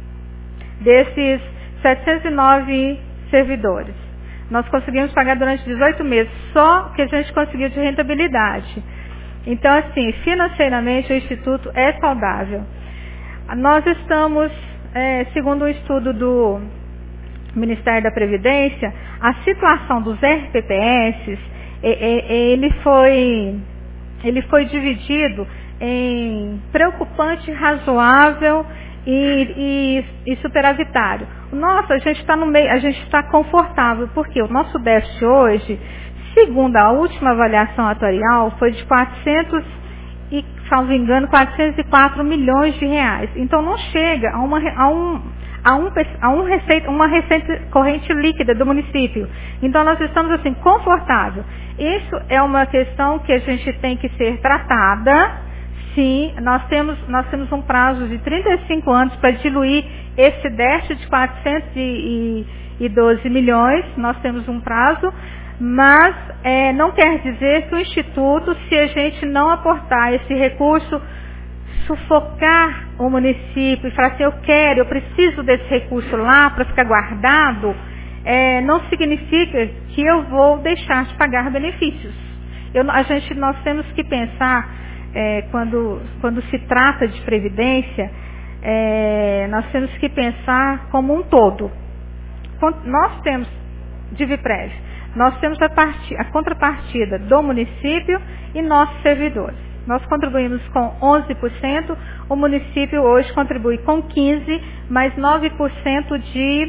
desses setecentos e nove servidores. Nós conseguimos pagar durante dezoito meses, só que a gente conseguiu de rentabilidade. Então, assim, financeiramente o Instituto é saudável. Nós estamos, é, segundo um estudo do Ministério da Previdência, a situação dos R P P S, é, é, ele foi, ele foi dividido em preocupante, razoável e, e, e superavitário. Nossa, a gente está no meio, a gente está confortável, porque o nosso déficit hoje, segundo a última avaliação atuarial, foi de quatrocentos e, salvo engano, quatrocentos e quatro milhões de reais. Então não chega a, uma, a, um, a, um, a um receita, uma receita corrente líquida do município. Então nós estamos assim, confortável. Isso é uma questão que a gente tem que ser tratada. Sim, nós temos, nós temos um prazo de trinta e cinco anos para diluir esse déficit de quatrocentos e doze milhões, nós temos um prazo, mas é, não quer dizer que o Instituto, se a gente não aportar esse recurso, sufocar o município e falar assim, eu quero, eu preciso desse recurso lá para ficar guardado, é, não significa que eu vou deixar de pagar benefícios. Eu, a gente, nós temos que pensar, é, quando, quando se trata de previdência, é, nós temos que pensar como um todo. Nós temos DivPrev, nós temos a, part, a contrapartida do município e nossos servidores. Nós contribuímos com onze por cento, o município hoje contribui com quinze por cento, mais nove por cento de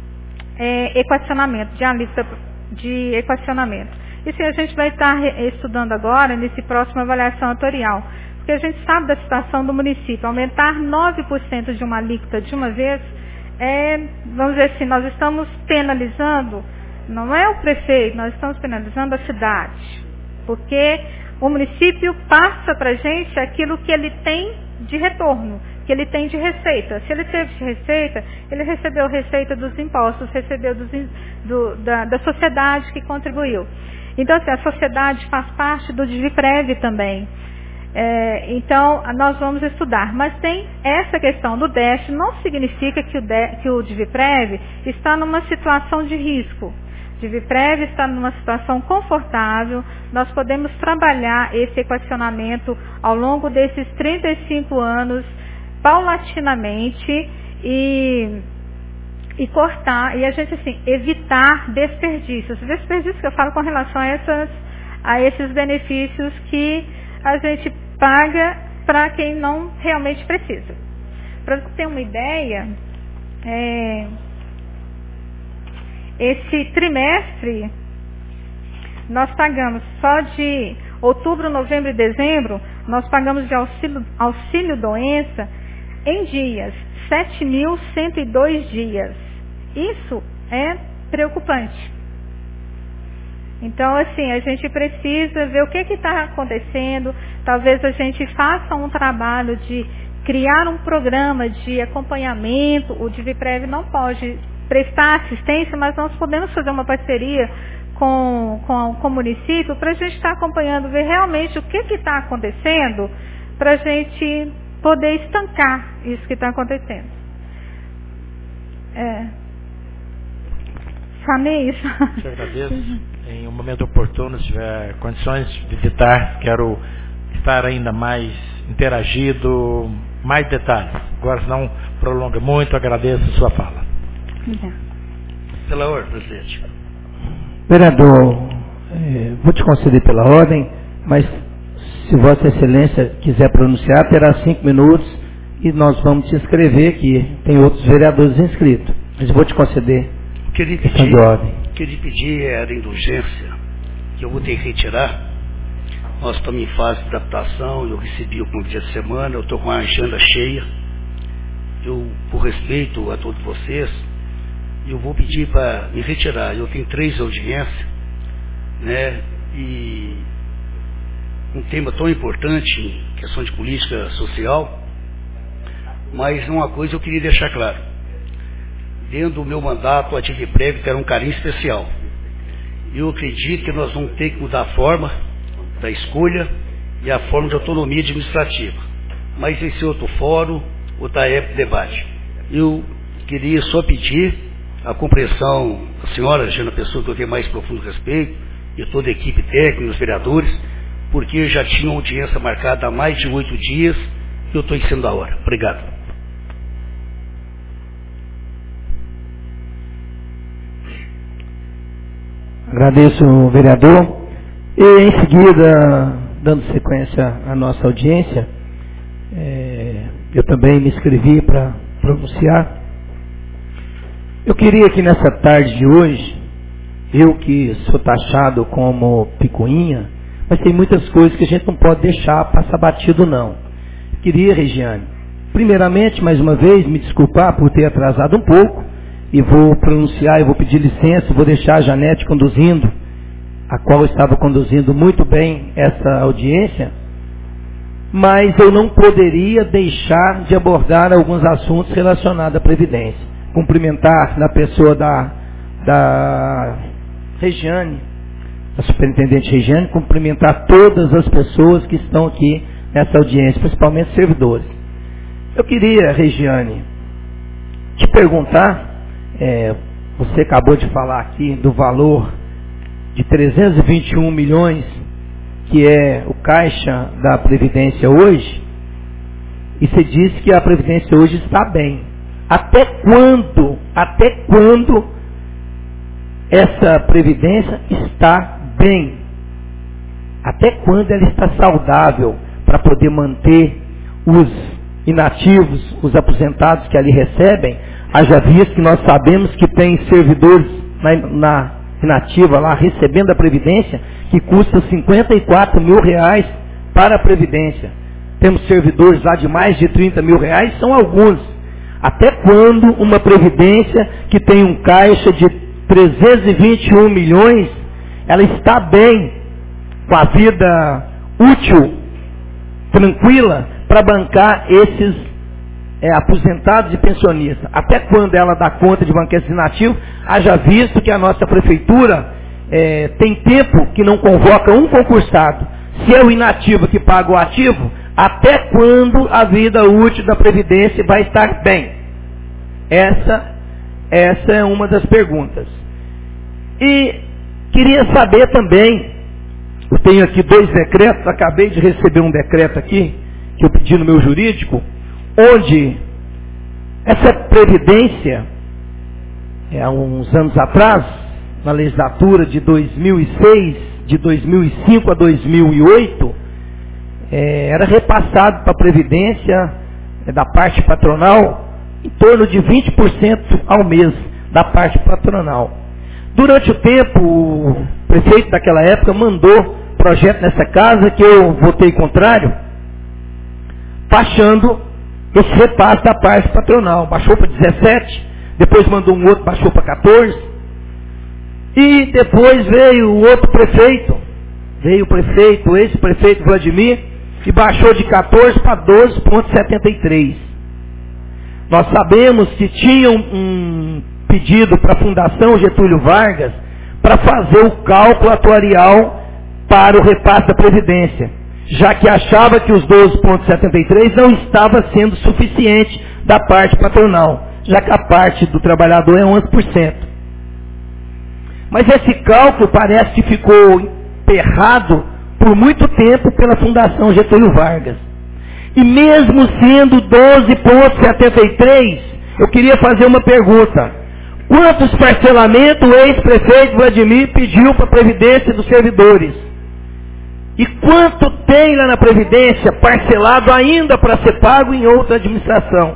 é, equacionamento, de alíquota de equacionamento. Isso a gente vai estar estudando agora, nesse próximo avaliação atuarial, porque a gente sabe da situação do município. Aumentar nove por cento de uma alíquota de uma vez, é, vamos dizer assim, nós estamos penalizando, não é o prefeito, nós estamos penalizando a cidade, porque o município passa para a gente aquilo que ele tem de retorno, que ele tem de receita. Se ele teve de receita, ele recebeu receita dos impostos, recebeu dos, do, da, da sociedade que contribuiu. Então, assim, a sociedade faz parte do DivPrev também. É, então, nós vamos estudar. Mas tem essa questão do déficit, não significa que o, de, que o DivPrev está numa situação de risco. O DivPrev está numa situação confortável, nós podemos trabalhar esse equacionamento ao longo desses trinta e cinco anos, paulatinamente, e, e cortar, e a gente, assim, evitar desperdícios. Desperdícios que eu falo com relação a, essas, a esses benefícios que a gente paga para quem não realmente precisa. Para você ter uma ideia, é, esse trimestre, nós pagamos só de outubro, novembro e dezembro, nós pagamos de auxílio, auxílio doença em dias, sete mil cento e dois dias. Isso é preocupante. Então, assim, a gente precisa ver o que está acontecendo. Talvez a gente faça um trabalho de criar um programa de acompanhamento. O DivPrev não pode prestar assistência, mas nós podemos fazer uma parceria com, com, com o município para a gente estar acompanhando, ver realmente o que está acontecendo, para a gente poder estancar isso que está acontecendo. É. Falei isso. Te agradeço. Em um momento oportuno, se tiver condições de visitar, quero estar ainda mais interagido, mais detalhes. Agora, se não prolonga muito, agradeço a sua fala. Pela ordem, presidente. Vereador, eh, vou te conceder pela ordem, mas se Vossa Excelência quiser pronunciar, terá cinco minutos e nós vamos te inscrever, que tem outros vereadores inscritos. Mas vou te conceder queria questão pedir, de ordem. Queria pedir era indulgência, que eu vou ter que retirar. Nós estamos em fase de adaptação, eu recebi o convite de semana, eu estou com a agenda cheia. Eu, por respeito a todos vocês, eu vou pedir para me retirar. Eu tenho três audiências, né? E um tema tão importante, em questão de política social, mas uma coisa eu queria deixar claro. Dentro do meu mandato, a DivPrev terá um carinho especial. Eu acredito que nós vamos ter que mudar a forma da escolha e a forma de autonomia administrativa. Mas esse outro fórum, ou da época de debate. Eu queria só pedir a compreensão da senhora, Jana Pessoa, que eu tenho mais profundo respeito, e toda a equipe técnica, os vereadores, porque eu já tinha uma audiência marcada há mais de oito dias e eu estou em cima da hora. Obrigado. Agradeço, vereador. E em seguida, dando sequência à nossa audiência, é, eu também me inscrevi para pronunciar. Eu queria que nessa tarde de hoje, eu que sou taxado como picuinha, mas tem muitas coisas que a gente não pode deixar passar batido não. Queria, Regiane, primeiramente, mais uma vez, me desculpar por ter atrasado um pouco, e vou pronunciar, e vou pedir licença, vou deixar a Janete conduzindo, a qual eu estava conduzindo muito bem essa audiência, mas eu não poderia deixar de abordar alguns assuntos relacionados à Previdência. Cumprimentar na pessoa da, da Regiane, a superintendente Regiane, cumprimentar todas as pessoas que estão aqui nessa audiência, principalmente servidores. Eu queria, Regiane, te perguntar, é, você acabou de falar aqui do valor de trezentos e vinte e um milhões, que é o caixa da Previdência hoje, e você disse que a Previdência hoje está bem. Até quando, até quando essa Previdência está bem? Até quando ela está saudável para poder manter os inativos, os aposentados que ali recebem? Haja visto que nós sabemos que tem servidores na, na inativa lá recebendo a Previdência que custa cinquenta e quatro mil reais para a Previdência. Temos servidores lá de mais de trinta mil reais, são alguns. Até quando uma Previdência que tem um caixa de trezentos e vinte e um milhões, ela está bem, com a vida útil, tranquila, para bancar esses é, aposentados e pensionistas? Até quando ela dá conta de bancar esse inativo? Haja visto que a nossa prefeitura é, tem tempo que não convoca um concursado. Se é o inativo que paga o ativo, até quando a vida útil da Previdência vai estar bem? Essa, essa é uma das perguntas. E queria saber também, eu tenho aqui dois decretos, acabei de receber um decreto aqui, que eu pedi no meu jurídico, onde essa Previdência, é, há uns anos atrás, na legislatura de dois mil e seis, de dois mil e cinco a dois mil e oito, é, era repassado para a Previdência, é, da parte patronal, em torno de vinte por cento ao mês da parte patronal. Durante o tempo, o prefeito daquela época mandou projeto nessa casa, que eu votei contrário, baixando esse repasse da parte patronal. Baixou para dezessete, depois mandou um outro, baixou para quatorze, e depois veio o outro prefeito, veio o prefeito, o ex-prefeito Vladimir, e baixou de quatorze para doze vírgula setenta e três. Nós sabemos que tinha um pedido para a Fundação Getúlio Vargas para fazer o cálculo atuarial para o repasse da Previdência, já que achava que os doze vírgula setenta e três não estava sendo suficiente da parte patronal, já que a parte do trabalhador é onze por cento. Mas esse cálculo parece que ficou emperrado por muito tempo pela Fundação Getúlio Vargas. E mesmo sendo doze vírgula setenta e três, eu queria fazer uma pergunta. Quantos parcelamentos o ex-prefeito Vladimir pediu para a Previdência dos servidores? E quanto tem lá na Previdência parcelado ainda para ser pago em outra administração?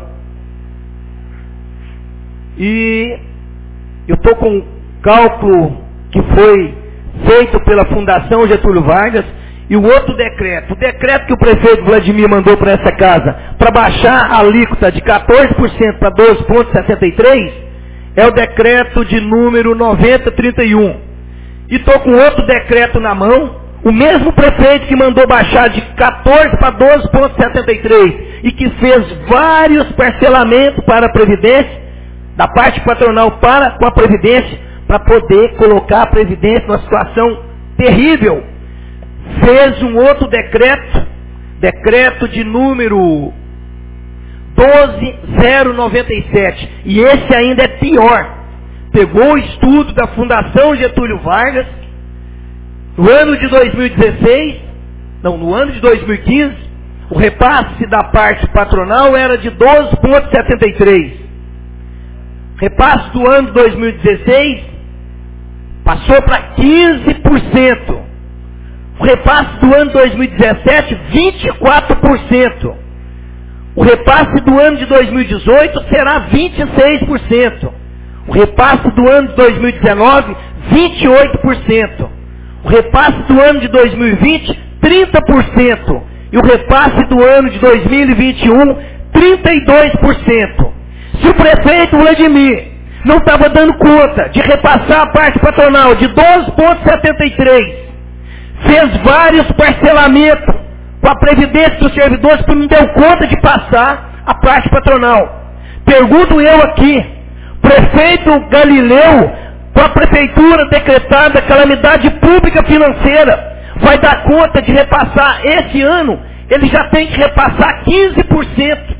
E eu estou com um cálculo que foi feito pela Fundação Getúlio Vargas e o outro decreto. O decreto que o prefeito Vladimir mandou para essa casa para baixar a alíquota de quatorze por cento para doze vírgula setenta e três por cento é o decreto de número noventa trinta e um. E estou com outro decreto na mão, o mesmo prefeito que mandou baixar de quatorze para doze vírgula setenta e três e que fez vários parcelamentos para a Previdência, da parte patronal para com a Previdência, para poder colocar a Previdência numa situação terrível. Fez um outro decreto, decreto de número doze mil noventa e sete, e esse ainda é pior. Pegou o estudo da Fundação Getúlio Vargas, no ano de dois mil e dezesseis, não, no ano de dois mil e quinze, o repasse da parte patronal era de doze vírgula setenta e três. Repasse do ano de dois mil e dezesseis passou para quinze por cento. O repasse do ano de dois mil e dezessete, vinte e quatro por cento. O repasse do ano de dois mil e dezoito será vinte e seis por cento. O repasse do ano de dois mil e dezenove, vinte e oito por cento. O repasse do ano de dois mil e vinte, trinta por cento. E o repasse do ano de dois mil e vinte e um, trinta e dois por cento. Se o prefeito Vladimir não estava dando conta de repassar a parte patronal de doze vírgula setenta e três, fez vários parcelamentos com a Previdência dos servidores que não deu conta de passar a parte patronal. Pergunto eu aqui, prefeito Galileu, com a prefeitura decretada calamidade pública financeira, vai dar conta de repassar esse ano? Ele já tem que repassar quinze por cento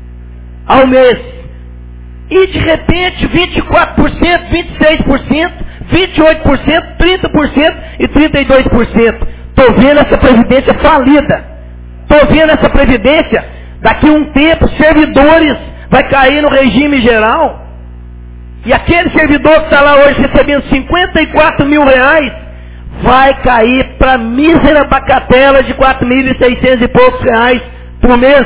ao mês. E de repente vinte e quatro por cento, vinte e seis por cento, vinte e oito por cento, trinta por cento e trinta e dois por cento. Estou vendo essa previdência falida. Estou vendo essa previdência, daqui a um tempo, servidores vai cair no regime geral. E aquele servidor que está lá hoje recebendo cinquenta e quatro mil reais, vai cair para a mísera bacatela de quatro mil e seiscentos e poucos reais por mês.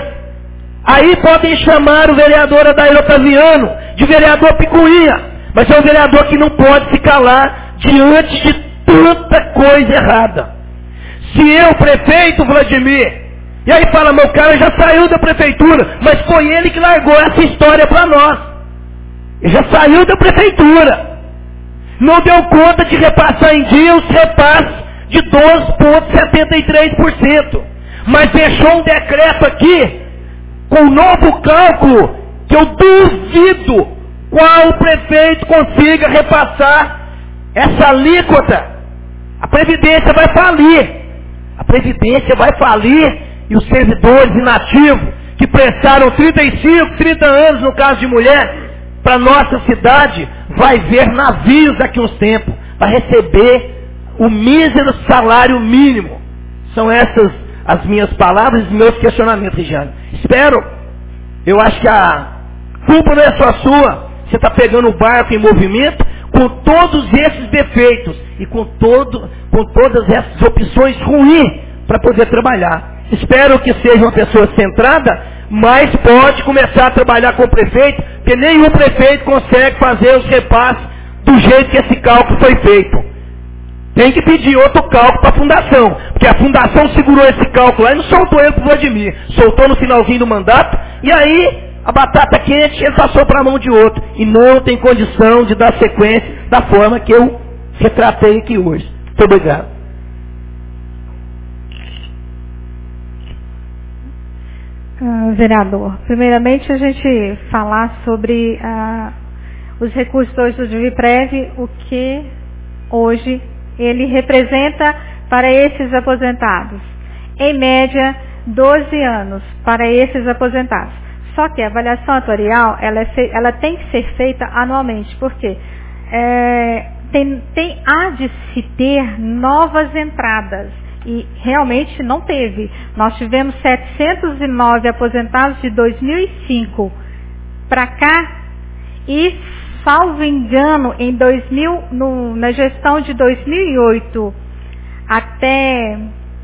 Aí podem chamar o vereador Adair Otaviano de vereador picuinha, mas é um vereador que não pode se calar diante de tanta coisa errada. Se eu, prefeito Vladimir, e aí fala, meu cara já saiu da prefeitura, mas foi ele que largou essa história para nós. Ele já saiu da prefeitura. Não deu conta de repassar em dia os repasses de doze vírgula setenta e três por cento. Mas deixou um decreto aqui, com um novo cálculo, que eu duvido qual prefeito consiga repassar essa alíquota. A Previdência vai falir. A Previdência vai falir e os servidores inativos, que prestaram trinta e cinco, trinta anos no caso de mulher, para nossa cidade, vai ver navios daqui a uns tempos, vai receber o mísero salário mínimo. São essas as minhas palavras e meus questionamentos, Regiane. Espero, eu acho que a culpa não é só sua, você está pegando o barco em movimento com todos esses defeitos e com, todo, com todas essas opções ruins para poder trabalhar. Espero que seja uma pessoa centrada, mas pode começar a trabalhar com o prefeito, porque nenhum prefeito consegue fazer os repasses do jeito que esse cálculo foi feito. Tem que pedir outro cálculo para a fundação, porque a fundação segurou esse cálculo lá e não soltou ele para o Vladimir, soltou no finalzinho do mandato, e aí a batata quente ele passou para a mão de outro, e não tem condição de dar sequência da forma que eu retratei aqui hoje. Muito obrigado. Uh, vereador, primeiramente a gente falar sobre uh, os recursos hoje do DiviPrev, o que hoje ele representa para esses aposentados. Em média, doze anos para esses aposentados. Só que a avaliação atuarial, ela, é fe... ela tem que ser feita anualmente, porque é, tem, tem, há de se ter novas entradas. E realmente não teve. Nós tivemos setecentos e nove aposentados de dois mil e cinco para cá e, salvo engano, em dois mil, no, na gestão de dois mil e oito até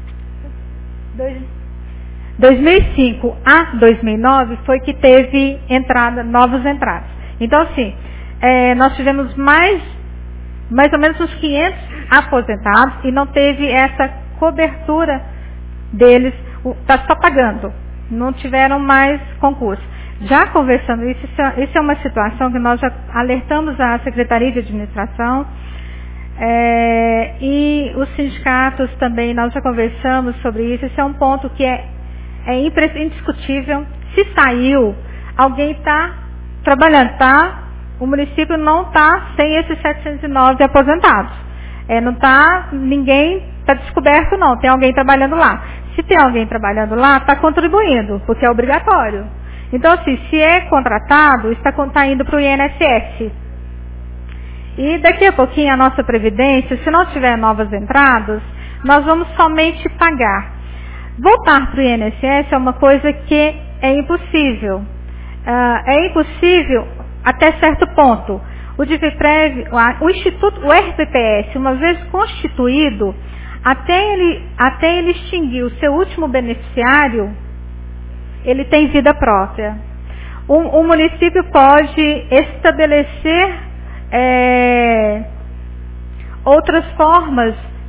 dois mil e cinco a dois mil e nove foi que teve entrada, novas entradas. Então, assim, é, nós tivemos mais, mais ou menos uns quinhentos aposentados e não teve essa cobertura deles, está só pagando, não tiveram mais concurso. Já conversando isso, isso é uma situação que nós já alertamos a Secretaria de Administração é, e os sindicatos também, nós já conversamos sobre isso. Isso é um ponto que é, é indiscutível. Se saiu, alguém está trabalhando, tá? O município não está sem esses setecentos e nove aposentados. É, não está, ninguém está descoberto não, tem alguém trabalhando lá. Se tem alguém trabalhando lá, está contribuindo, porque é obrigatório. Então, assim, se é contratado, está, está indo para o I N S S. E daqui a pouquinho a nossa Previdência, se não tiver novas entradas, nós vamos somente pagar. Voltar para o I N S S é uma coisa que é impossível. Uh, é impossível até certo ponto. O DiviPrev, o Instituto, o R P P S, uma vez constituído, até ele, até ele extinguir o seu último beneficiário, ele tem vida própria. O, o município pode estabelecer é, outras formas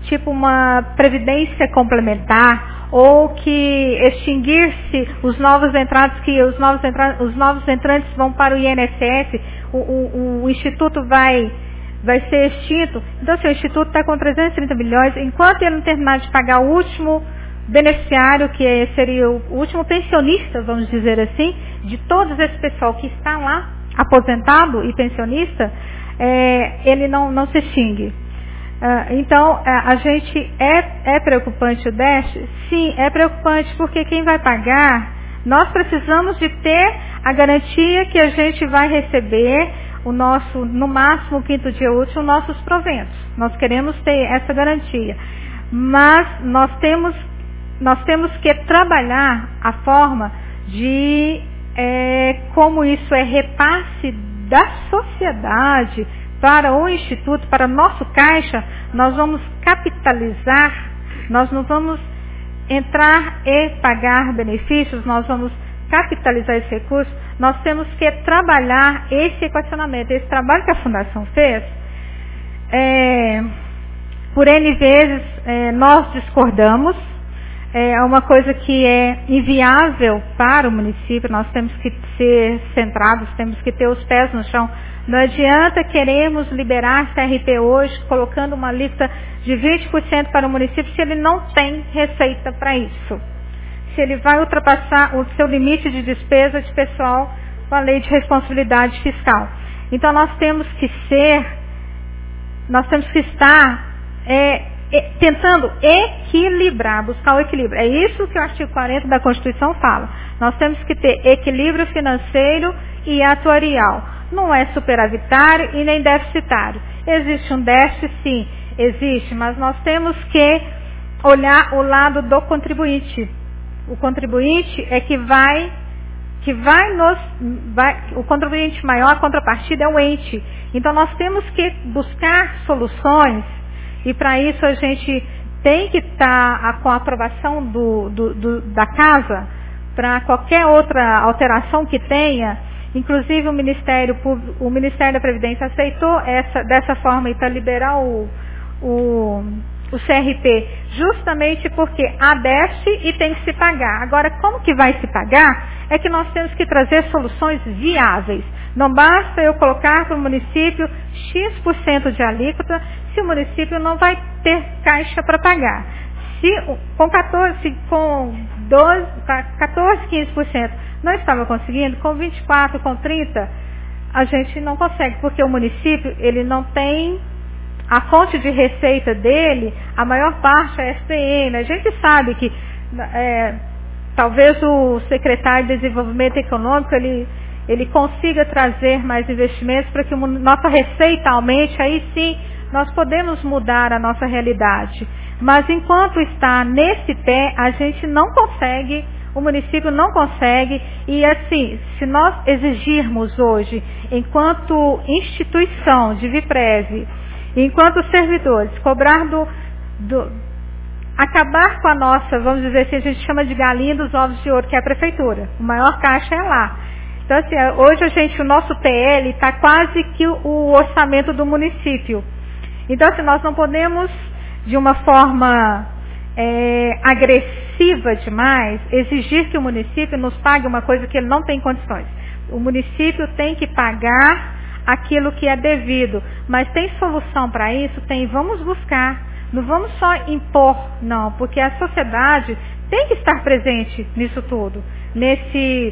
tipo uma previdência complementar, ou que extinguir-se os novos entrados, que os novos, entra, os novos entrantes vão para o I N S S, o, o, o Instituto vai, vai ser extinto. Então, assim, o Instituto está com trezentos e trinta milhões, enquanto ele não terminar de pagar o último beneficiário, que seria o último pensionista, vamos dizer assim, de todo esse pessoal que está lá, aposentado e pensionista, é, ele não, não se extingue. Uh, então, a, a gente é, é preocupante o D E S? Sim, é preocupante, porque quem vai pagar, nós precisamos de ter a garantia que a gente vai receber o nosso, no máximo, quinto dia útil, nossos proventos. Nós queremos ter essa garantia. Mas nós temos, nós temos que trabalhar a forma de é, como isso é repasse da sociedade para o Instituto, para o nosso caixa. Nós vamos capitalizar, nós não vamos entrar e pagar benefícios, nós vamos capitalizar esse recurso. Nós temos que trabalhar esse equacionamento, esse trabalho que a Fundação fez. É, por N vezes é, nós discordamos, é uma coisa que é inviável para o município, nós temos que ser centrados, temos que ter os pés no chão. Não adianta queremos liberar C R P hoje, colocando uma lista de vinte por cento para o município, se ele não tem receita para isso. Se ele vai ultrapassar o seu limite de despesa de pessoal com a lei de responsabilidade fiscal. Então nós temos que ser, nós temos que estar é, é, tentando equilibrar, buscar o equilíbrio. É isso que o artigo quarenta da Constituição fala. Nós temos que ter equilíbrio financeiro e atuarial. Não é superavitário e nem deficitário. Existe um déficit, sim, existe, mas nós temos que olhar o lado do contribuinte. O contribuinte é que vai, que vai nos, vai, o contribuinte maior, a contrapartida é o ente. Então nós temos que buscar soluções, e para isso a gente tem que estar com a aprovação do, do, do, da casa, para qualquer outra alteração que tenha. Inclusive o Ministério, o Ministério da Previdência aceitou essa, dessa forma para liberar o, o, o C R P, justamente porque há déficit e tem que se pagar. Agora, como que vai se pagar? É que nós temos que trazer soluções viáveis. Não basta eu colocar para o município X por cento de alíquota, se o município não vai ter caixa para pagar. Se com quatorze, com doze, quatorze, quinze por cento não estava conseguindo, com vinte e quatro por cento, com trinta por cento, a gente não consegue, porque o município, ele não tem a fonte de receita dele, a maior parte é S P M. A gente sabe que é, talvez o secretário de Desenvolvimento Econômico, ele, ele consiga trazer mais investimentos para que a nossa receita aumente, aí sim nós podemos mudar a nossa realidade. Mas enquanto está nesse pé, a gente não consegue, o município não consegue, e assim, se nós exigirmos hoje, enquanto instituição de Viprev, enquanto servidores, cobrar do, do, acabar com a nossa, vamos dizer assim, a gente chama de galinha dos ovos de ouro, que é a prefeitura, o maior caixa é lá. Então assim, hoje a gente, o nosso P L está quase que o, o orçamento do município. Então assim, nós não podemos, de uma forma é, agressiva demais, exigir que o município nos pague uma coisa que ele não tem condições. O município tem que pagar aquilo que é devido, mas tem solução para isso? Tem, vamos buscar. Não vamos só impor, não, porque a sociedade tem que estar presente nisso tudo, nesse,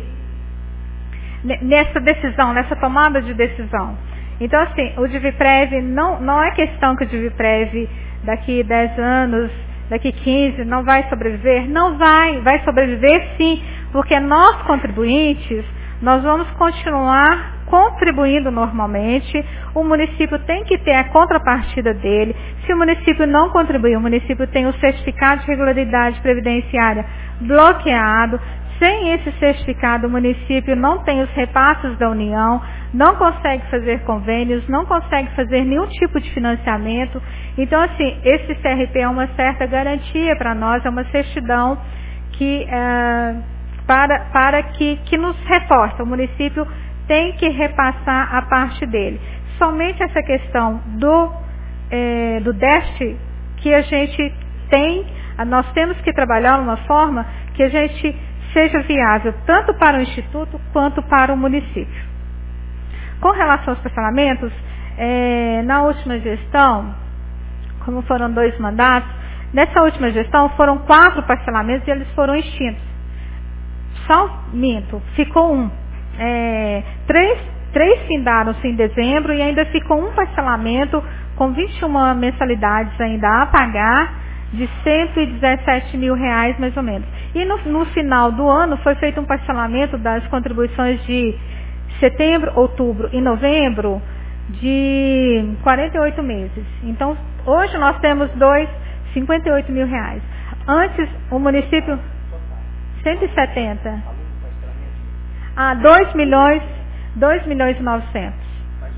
nessa decisão, nessa tomada de decisão. Então, assim, o Diviprev, não, não é questão que o Diviprev daqui dez anos, daqui quinze, não vai sobreviver. Não vai, vai sobreviver sim, porque nós contribuintes, nós vamos continuar contribuindo normalmente. O município tem que ter a contrapartida dele. Se o município não contribuir, o município tem o certificado de regularidade previdenciária bloqueado. Sem esse certificado, o município não tem os repasses da União, não consegue fazer convênios, não consegue fazer nenhum tipo de financiamento. Então, assim, esse C R P é uma certa garantia para nós, é uma certidão que, é, para, para que, que nos reforça. O município tem que repassar a parte dele. Somente essa questão do, é, do déficit que a gente tem, nós temos que trabalhar de uma forma que a gente seja viável tanto para o Instituto quanto para o município. Com relação aos parcelamentos, é, na última gestão, como foram dois mandatos, nessa última gestão foram quatro parcelamentos e eles foram extintos. Só minto, ficou um. É, três, três findaram-se em dezembro e ainda ficou um parcelamento com vinte e uma mensalidades ainda a pagar, de cento e dezessete mil reais mais ou menos. E no, no final do ano foi feito um parcelamento das contribuições de setembro, outubro e novembro de quarenta e oito meses. Então, hoje nós temos dois, cinquenta e oito mil reais. Antes, o município, cento e setenta. Ah, dois milhões, dois milhões e novecentos.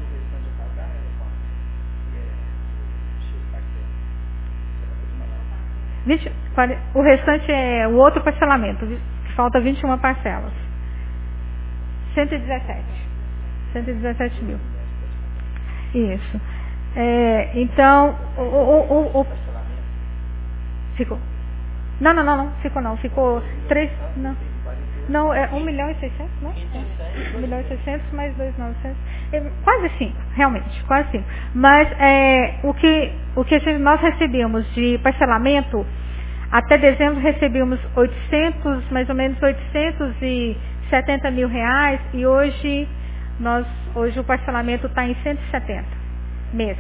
vinte, quarenta, o restante é o outro parcelamento, falta vinte e uma parcelas. cento e dezessete. cento e dezessete mil. Isso. É, então, o, o, o, o ficou. Não, não, não, não, ficou não. Ficou três. Não. Não, é um milhão e seiscentos, não? É, um milhão e seiscentos mais dois mil e novecentos. É, quase cinco, realmente, quase cinco. Mas é, o que, o que a gente, nós recebemos de parcelamento, até dezembro recebemos oitocentos, mais ou menos oitocentos e setenta mil reais, e hoje, nós, hoje o parcelamento está em cento e setenta mês.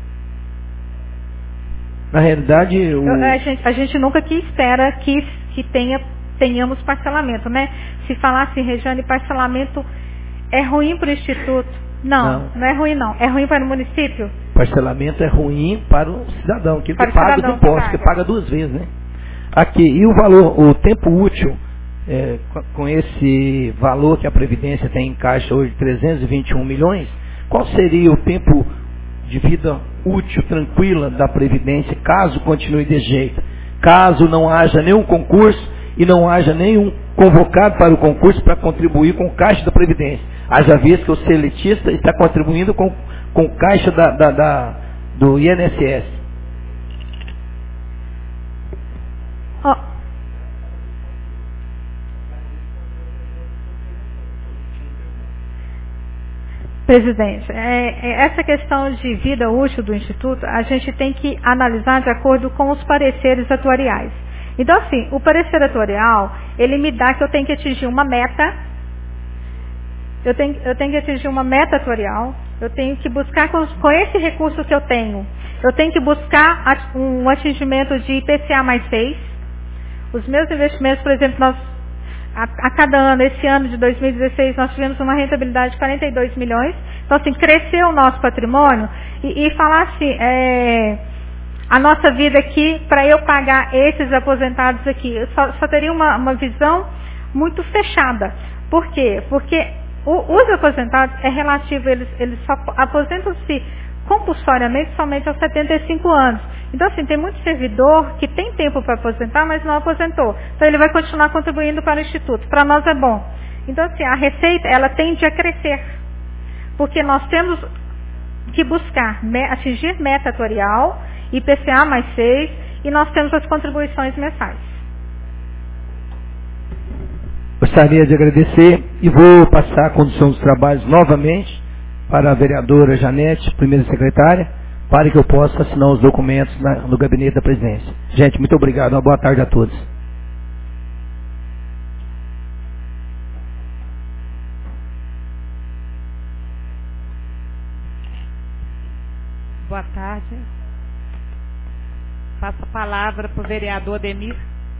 Na realidade, o... Eu, a, gente, a gente nunca que espera que, que tenha, tenhamos parcelamento, né? Se falasse, Regiane, parcelamento é ruim para o Instituto. Não, não, não é ruim não. É ruim para o município? Parcelamento é ruim para o cidadão, que para paga do imposto, que paga duas vezes, né? Aqui, e o valor, o tempo útil, é, com esse valor que a Previdência tem em caixa hoje, trezentos e vinte e um milhões, qual seria o tempo de vida útil, tranquila da Previdência, caso continue desse jeito? Caso não haja nenhum concurso e não haja nenhum convocado para o concurso para contribuir com o caixa da Previdência. Haja visto que o seletista está contribuindo com, com o caixa da, da, da, do I N S S. Oh. Presidente, é, é, essa questão de vida útil do Instituto, a gente tem que analisar de acordo com os pareceres atuariais. Então, assim, o parecer atuarial, ele me dá que eu tenho que atingir uma meta, eu tenho, eu tenho que atingir uma meta atuarial, eu tenho que buscar com, com esse recurso que eu tenho, eu tenho que buscar um atingimento de I P C A mais seis. Os meus investimentos, por exemplo, nós, a, a cada ano, esse ano de dois mil e dezesseis, nós tivemos uma rentabilidade de quarenta e dois milhões. Então, assim, cresceu o nosso patrimônio e, e falar assim, é, a nossa vida aqui, para eu pagar esses aposentados aqui, eu só, só teria uma, uma visão muito fechada. Por quê? Porque o, os aposentados é relativo, eles, eles só aposentam-se compulsoriamente somente aos setenta e cinco anos. Então, assim, tem muito servidor que tem tempo para aposentar, mas não aposentou. Então, ele vai continuar contribuindo para o Instituto. Para nós é bom. Então, assim, a receita, ela tende a crescer. Porque nós temos que buscar atingir meta atuarial, I P C A mais seis, e nós temos as contribuições mensais. Gostaria de agradecer e vou passar a condução dos trabalhos novamente para a vereadora Janete, primeira secretária, para que eu possa assinar os documentos na, no gabinete da presidência. Gente, muito obrigado. Uma boa tarde a todos. Boa tarde. Passo a palavra para o vereador Ademir.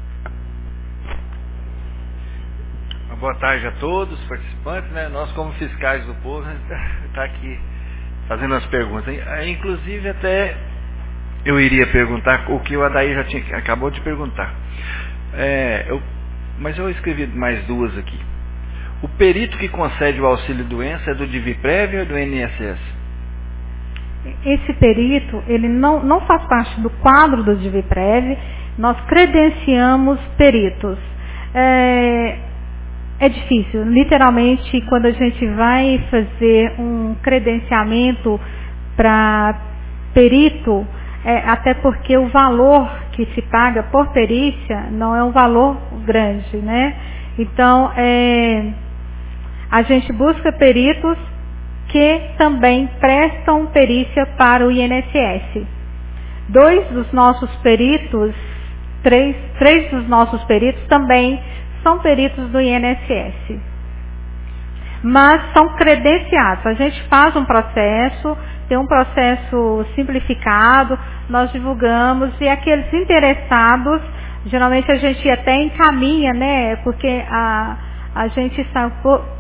Boa tarde a todos os participantes, né? Nós como fiscais do povo, a gente está aqui fazendo as perguntas. Inclusive até eu iria perguntar o que o Adair já tinha, acabou de perguntar. É, eu, mas eu escrevi mais duas aqui. O perito que concede o auxílio-doença é do DIVIPREV ou é do I N S S? Esse perito, ele não, não faz parte do quadro do DIVIPREV, nós credenciamos peritos. É, É difícil, literalmente, quando a gente vai fazer um credenciamento para perito, é, até porque o valor que se paga por perícia não é um valor grande, né? Então, é, a gente busca peritos que também prestam perícia para o I N S S. Dois dos nossos peritos, três, três dos nossos peritos também são peritos do I N S S. Mas são credenciados. A gente faz um processo, tem um processo simplificado, nós divulgamos e aqueles interessados, geralmente a gente até encaminha, né? Porque a, a gente sabe,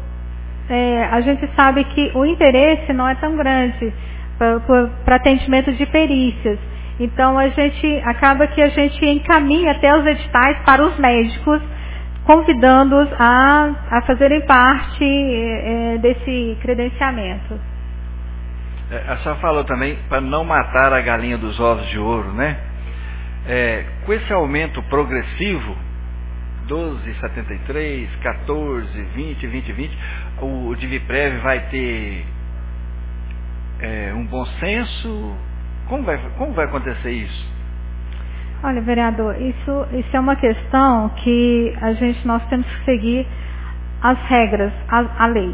é, a gente sabe que o interesse não é tão grande para atendimento de perícias. Então a gente acaba que a gente encaminha até os editais para os médicos, convidando-os a, a fazerem parte é, desse credenciamento. É, a senhora falou também para não matar a galinha dos ovos de ouro, né? É, com esse aumento progressivo, doze vírgula setenta e três, quatorze, vinte, vinte, vinte, o DivPrev vai ter é, um bom senso? Como vai, como vai acontecer isso? Olha, vereador, isso, isso é uma questão que a gente, nós temos que seguir as regras, a, a lei.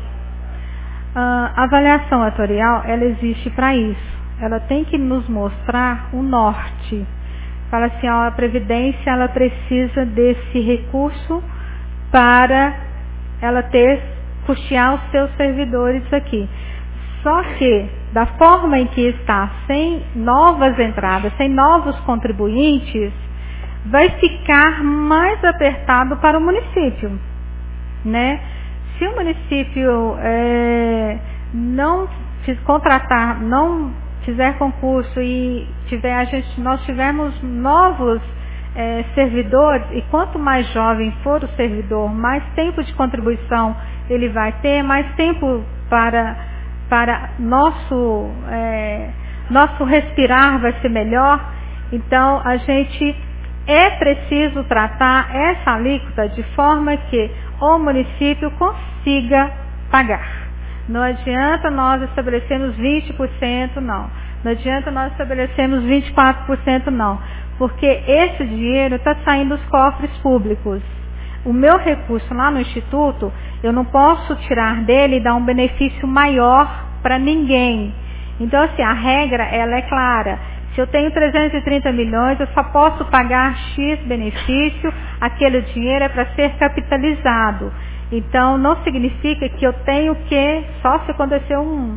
A avaliação atuarial, ela existe para isso. Ela tem que nos mostrar o norte. Fala assim, ó, a Previdência, ela precisa desse recurso para ela ter, custear os seus servidores aqui. Só que, da forma em que está, sem novas entradas, sem novos contribuintes, vai ficar mais apertado para o município, né? Se o município é, não contratar, não fizer concurso e tiver, a gente, nós tivermos novos é, servidores, e quanto mais jovem for o servidor, mais tempo de contribuição ele vai ter, mais tempo para, para nosso, é, nosso respirar vai ser melhor. Então, a gente é preciso tratar essa alíquota de forma que o município consiga pagar. Não adianta nós estabelecermos vinte por cento, não. Não adianta nós estabelecermos vinte e quatro por cento, não. Porque esse dinheiro está saindo dos cofres públicos. O meu recurso lá no Instituto, eu não posso tirar dele e dar um benefício maior para ninguém. Então, assim, a regra, ela é clara. Se eu tenho trezentos e trinta milhões, eu só posso pagar X benefício, aquele dinheiro é para ser capitalizado. Então, não significa que eu tenho que, só se acontecer um,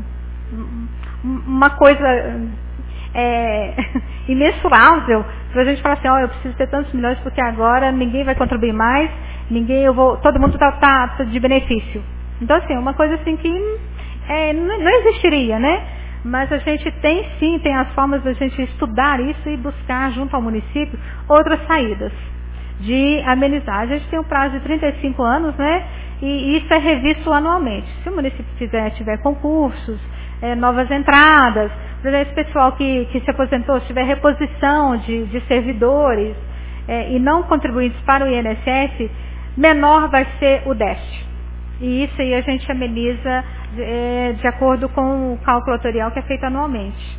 uma coisa é, imensurável, para a gente falar assim, ó, oh, eu preciso ter tantos milhões porque agora ninguém vai contribuir mais, ninguém, eu vou, todo mundo está tá, tá de benefício. Então, assim, uma coisa assim que é, não, não existiria, né? Mas a gente tem sim, tem as formas da gente estudar isso e buscar junto ao município outras saídas de amenizar. A gente tem um prazo de trinta e cinco anos, né? E isso é revisto anualmente. Se o município fizer, tiver concursos, é, novas entradas, por exemplo, esse pessoal que, que se aposentou, se tiver reposição de, de servidores é, e não contribuintes para o I N S S, menor vai ser o déficit. E isso aí a gente ameniza é, de acordo com o cálculo atuarial que é feito anualmente.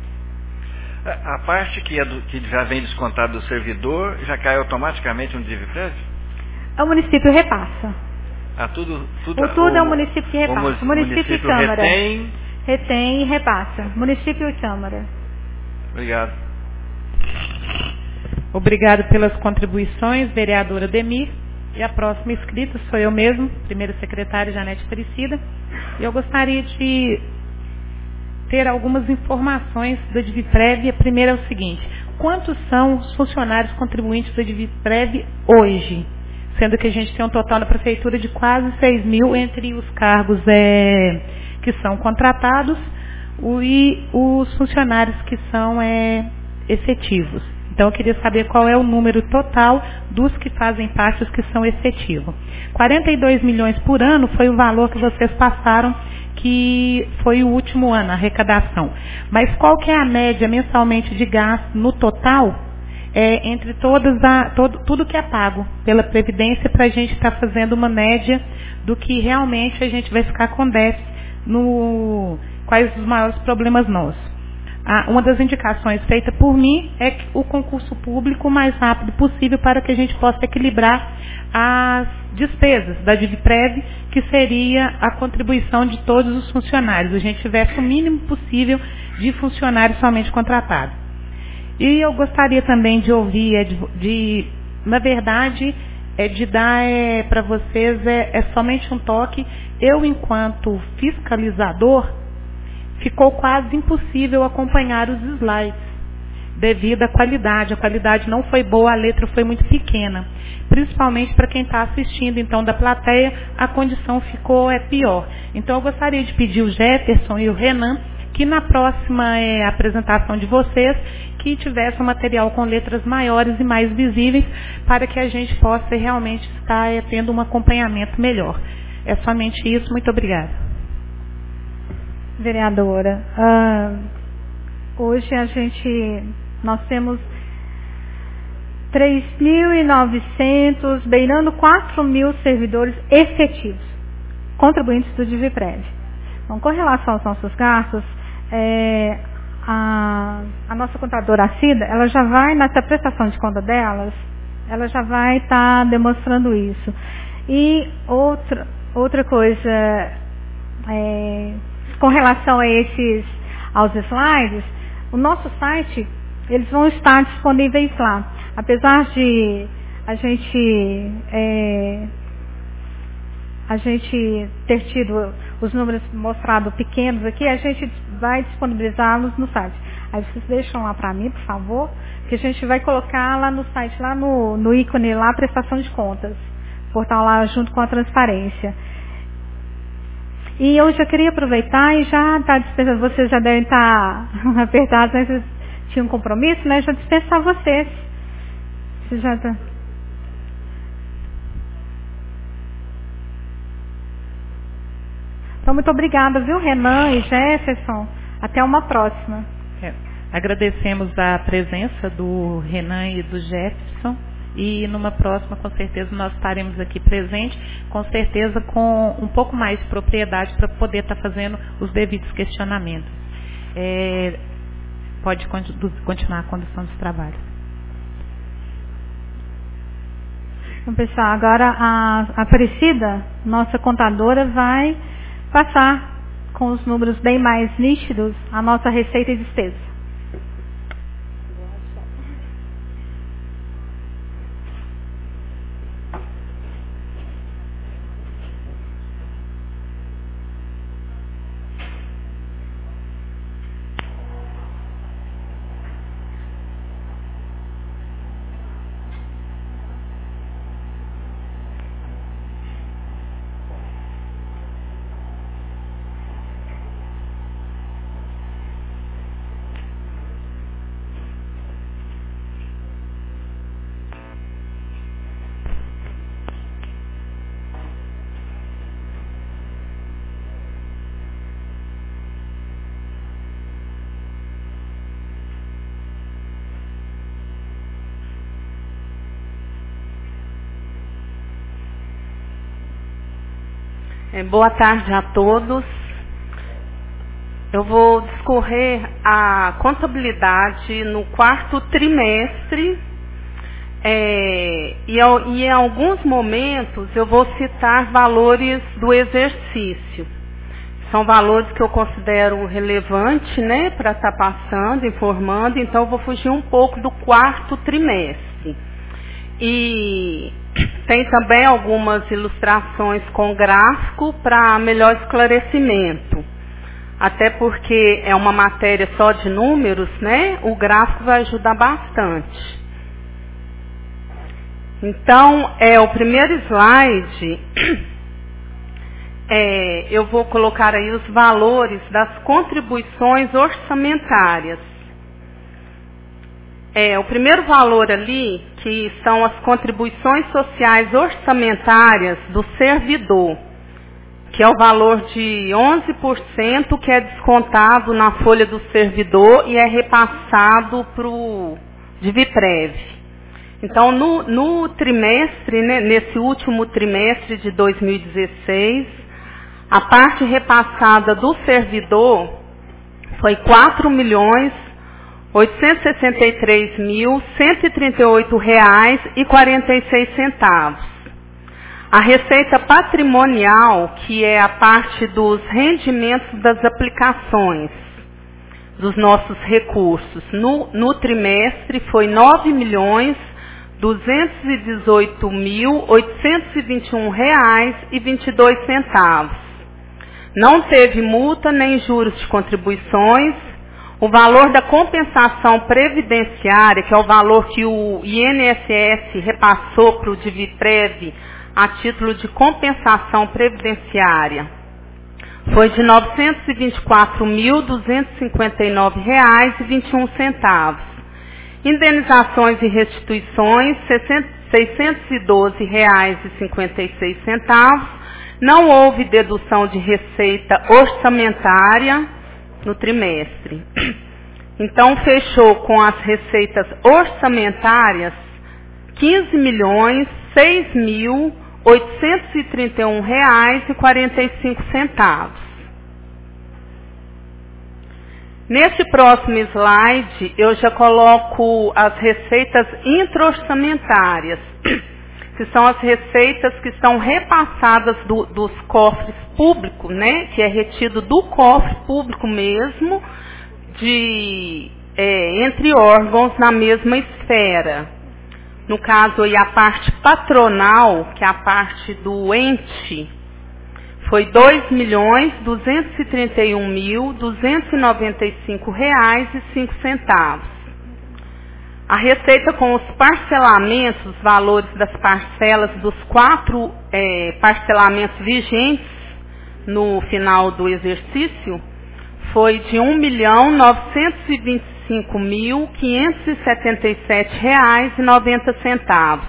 A parte que, é do, que já vem descontado do servidor, já cai automaticamente no DivPrev? O município repassa. Ah, tudo, tudo, o tudo o, é o município que repassa. O, o município, município e Câmara. Retém... retém e repassa. Município e Câmara. Obrigado. Obrigado pelas contribuições, vereadora Demir. E a próxima inscrita sou eu mesmo, primeira secretária Janete Aparecida. E eu gostaria de ter algumas informações do DivPrev. A primeira é o seguinte: quantos são os funcionários contribuintes do DivPrev hoje? Sendo que a gente tem um total na prefeitura de quase seis mil entre os cargos é, que são contratados e os funcionários que são é, efetivos. Então, eu queria saber qual é o número total dos que fazem parte, os que são efetivos. quarenta e dois milhões por ano foi o valor que vocês passaram, que foi o último ano, a arrecadação. Mas qual que é a média mensalmente de gasto no total, é, entre todas a, todo, tudo que é pago pela Previdência, para a gente estar tá fazendo uma média do que realmente a gente vai ficar com déficit, no, quais os maiores problemas nossos. a, uma das indicações feita por mim é que o concurso público o mais rápido possível para que a gente possa equilibrar as despesas da DivPrev, que seria a contribuição de todos os funcionários, a gente tivesse o mínimo possível de funcionários somente contratados. E eu gostaria também de ouvir, é de, de, na verdade, é de dar é, para vocês é, é somente um toque. Eu, enquanto fiscalizador, ficou quase impossível acompanhar os slides, devido à qualidade. A qualidade não foi boa, a letra foi muito pequena. Principalmente para quem está assistindo, então, da plateia, a condição ficou é, pior. Então, eu gostaria de pedir o Jefferson e o Renan, que na próxima é, apresentação de vocês, que tivesse um material com letras maiores e mais visíveis, para que a gente possa realmente estar é, tendo um acompanhamento melhor. É somente isso. Muito obrigada. Vereadora, uh, hoje a gente, nós temos três mil e novecentos, beirando quatro mil servidores efetivos, contribuintes do DivPrev. Então, com relação aos nossos gastos, é, a, a nossa contadora Cida, ela já vai, nessa prestação de conta delas, ela já vai estar tá demonstrando isso. E outra, outra coisa, é, com relação a esses, aos slides, o nosso site, eles vão estar disponíveis lá. Apesar de a gente, é, a gente ter tido os números mostrados pequenos aqui, a gente vai disponibilizá-los no site. Aí vocês deixam lá para mim, por favor, que a gente vai colocar lá no site, lá no, no ícone lá, prestação de contas, portal lá junto com a transparência. E eu já queria aproveitar e já está dispensando, vocês já devem estar apertados, né? Vocês tinham um compromisso, né? Já dispensar vocês. Vocês já tá... Então, muito obrigada, viu, Renan e Jefferson. Até uma próxima. É, agradecemos a presença do Renan e do Jefferson. E numa próxima, com certeza, nós estaremos aqui presentes, com certeza com um pouco mais de propriedade para poder estar fazendo os devidos questionamentos. É, pode continuar a condução dos trabalhos. Então, pessoal, agora a Aparecida, nossa contadora, vai passar com os números bem mais nítidos a nossa receita e despesa. Boa tarde a todos. Eu vou discorrer a contabilidade no quarto trimestre é, e, e em alguns momentos eu vou citar valores do exercício. São valores que eu considero relevantes, né, para estar passando, informando, então eu vou fugir um pouco do quarto trimestre. E tem também algumas ilustrações com gráfico para melhor esclarecimento. Até porque é uma matéria só de números, né? O gráfico vai ajudar bastante. Então, é, o primeiro slide, é, eu vou colocar aí os valores das contribuições orçamentárias. É, o primeiro valor ali, que são as contribuições sociais orçamentárias do servidor, que é o valor de onze por cento que é descontado na folha do servidor e é repassado para o DivPrev. Então, no, no trimestre, né, nesse último trimestre de dois mil e dezesseis, a parte repassada do servidor foi quatro milhões oitocentos e sessenta e três mil cento e trinta e oito reais e quarenta e seis centavos. A receita patrimonial, que é a parte dos rendimentos das aplicações dos nossos recursos, no, no trimestre foi nove milhões duzentos e dezoito mil oitocentos e vinte e um reais e vinte e dois centavos. Não teve multa nem juros de contribuições. O valor da compensação previdenciária, que é o valor que o I N S S repassou para o DIVIPREV a título de compensação previdenciária, foi de novecentos e vinte e quatro mil duzentos e cinquenta e nove reais e vinte e um centavos. Indenizações e restituições, seiscentos e doze reais e cinquenta e seis centavos. Não houve dedução de receita orçamentária no trimestre. Então, fechou com as receitas orçamentárias quinze milhões seis mil oitocentos e trinta e um reais e quarenta e cinco centavos. Neste próximo slide, eu já coloco as receitas intra-orçamentárias, que são as receitas que são repassadas do, dos cofres públicos, né, que é retido do cofre público mesmo, de, é, entre órgãos na mesma esfera. No caso, aí, a parte patronal, que é a parte do ente, foi dois milhões duzentos e trinta e um mil duzentos e noventa e cinco reais e cinco centavos. A receita com os parcelamentos, os valores das parcelas dos quatro é, parcelamentos vigentes no final do exercício, foi de um milhão novecentos e vinte e cinco mil quinhentos e setenta e sete reais e noventa centavos.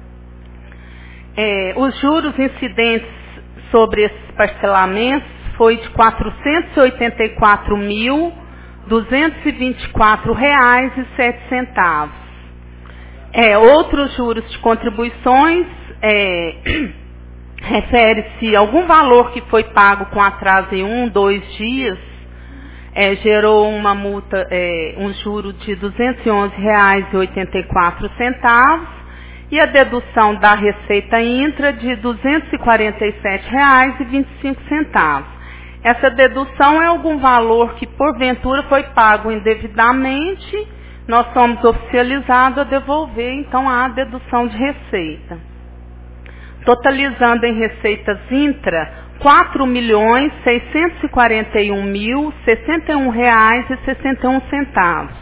É, os juros incidentes sobre esses parcelamentos foi de quatrocentos e oitenta e quatro mil duzentos e vinte e quatro reais e sete centavos. É, outros juros de contribuições é, refere-se a algum valor que foi pago com atraso em um, dois dias, é, gerou uma multa, é, um juro de duzentos e onze reais e oitenta e quatro centavos e a dedução da receita intra de duzentos e quarenta e sete reais e vinte e cinco centavos. Essa dedução é algum valor que porventura foi pago indevidamente, nós somos oficializados a devolver, então há a dedução de receita. Totalizando em receitas intra, quatro milhões seiscentos e quarenta e um mil sessenta e um reais e sessenta e um centavos.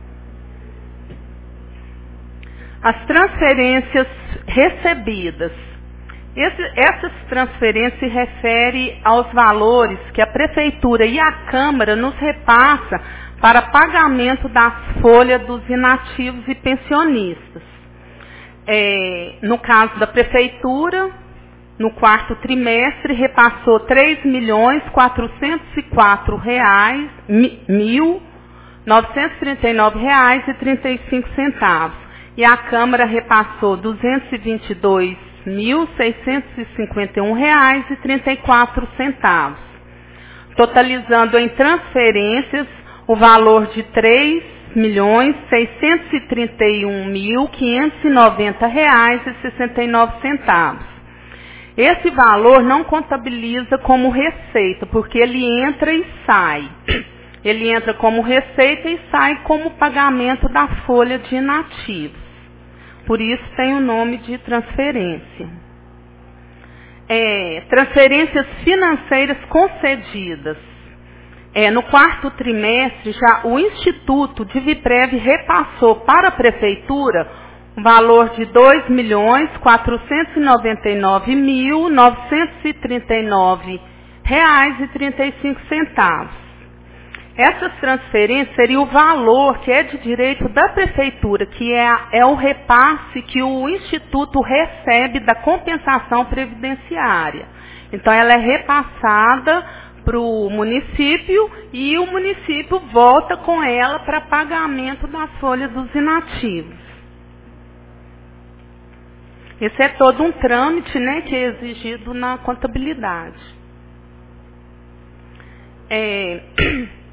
As transferências recebidas. Esse, essas transferências se referem aos valores que a Prefeitura e a Câmara nos repassa para pagamento das folhas dos inativos e pensionistas. É, no caso da Prefeitura, no quarto trimestre, repassou três milhões quatrocentos e quatro mil novecentos e trinta e nove reais e trinta e cinco centavos. E a Câmara repassou duzentos e vinte e dois mil seiscentos e cinquenta e um reais e trinta e quatro centavos. Totalizando em transferências o valor de três milhões seiscentos e trinta e um mil quinhentos e noventa reais e sessenta e nove centavos. Esse valor não contabiliza como receita, porque ele entra e sai. Ele entra como receita e sai como pagamento da folha de inativos. Por isso tem o nome de transferência. É, transferências financeiras concedidas. É, no quarto trimestre, já o Instituto DIVIPREV repassou para a Prefeitura um valor de dois milhões quatrocentos e noventa e nove mil novecentos e trinta e nove reais e trinta e cinco centavos. Essas transferências seriam o valor que é de direito da Prefeitura, que é, é o repasse que o Instituto recebe da compensação previdenciária. Então, ela é repassada para o município e o município volta com ela para pagamento das folhas dos inativos. Esse é todo um trâmite, né, que é exigido na contabilidade. É...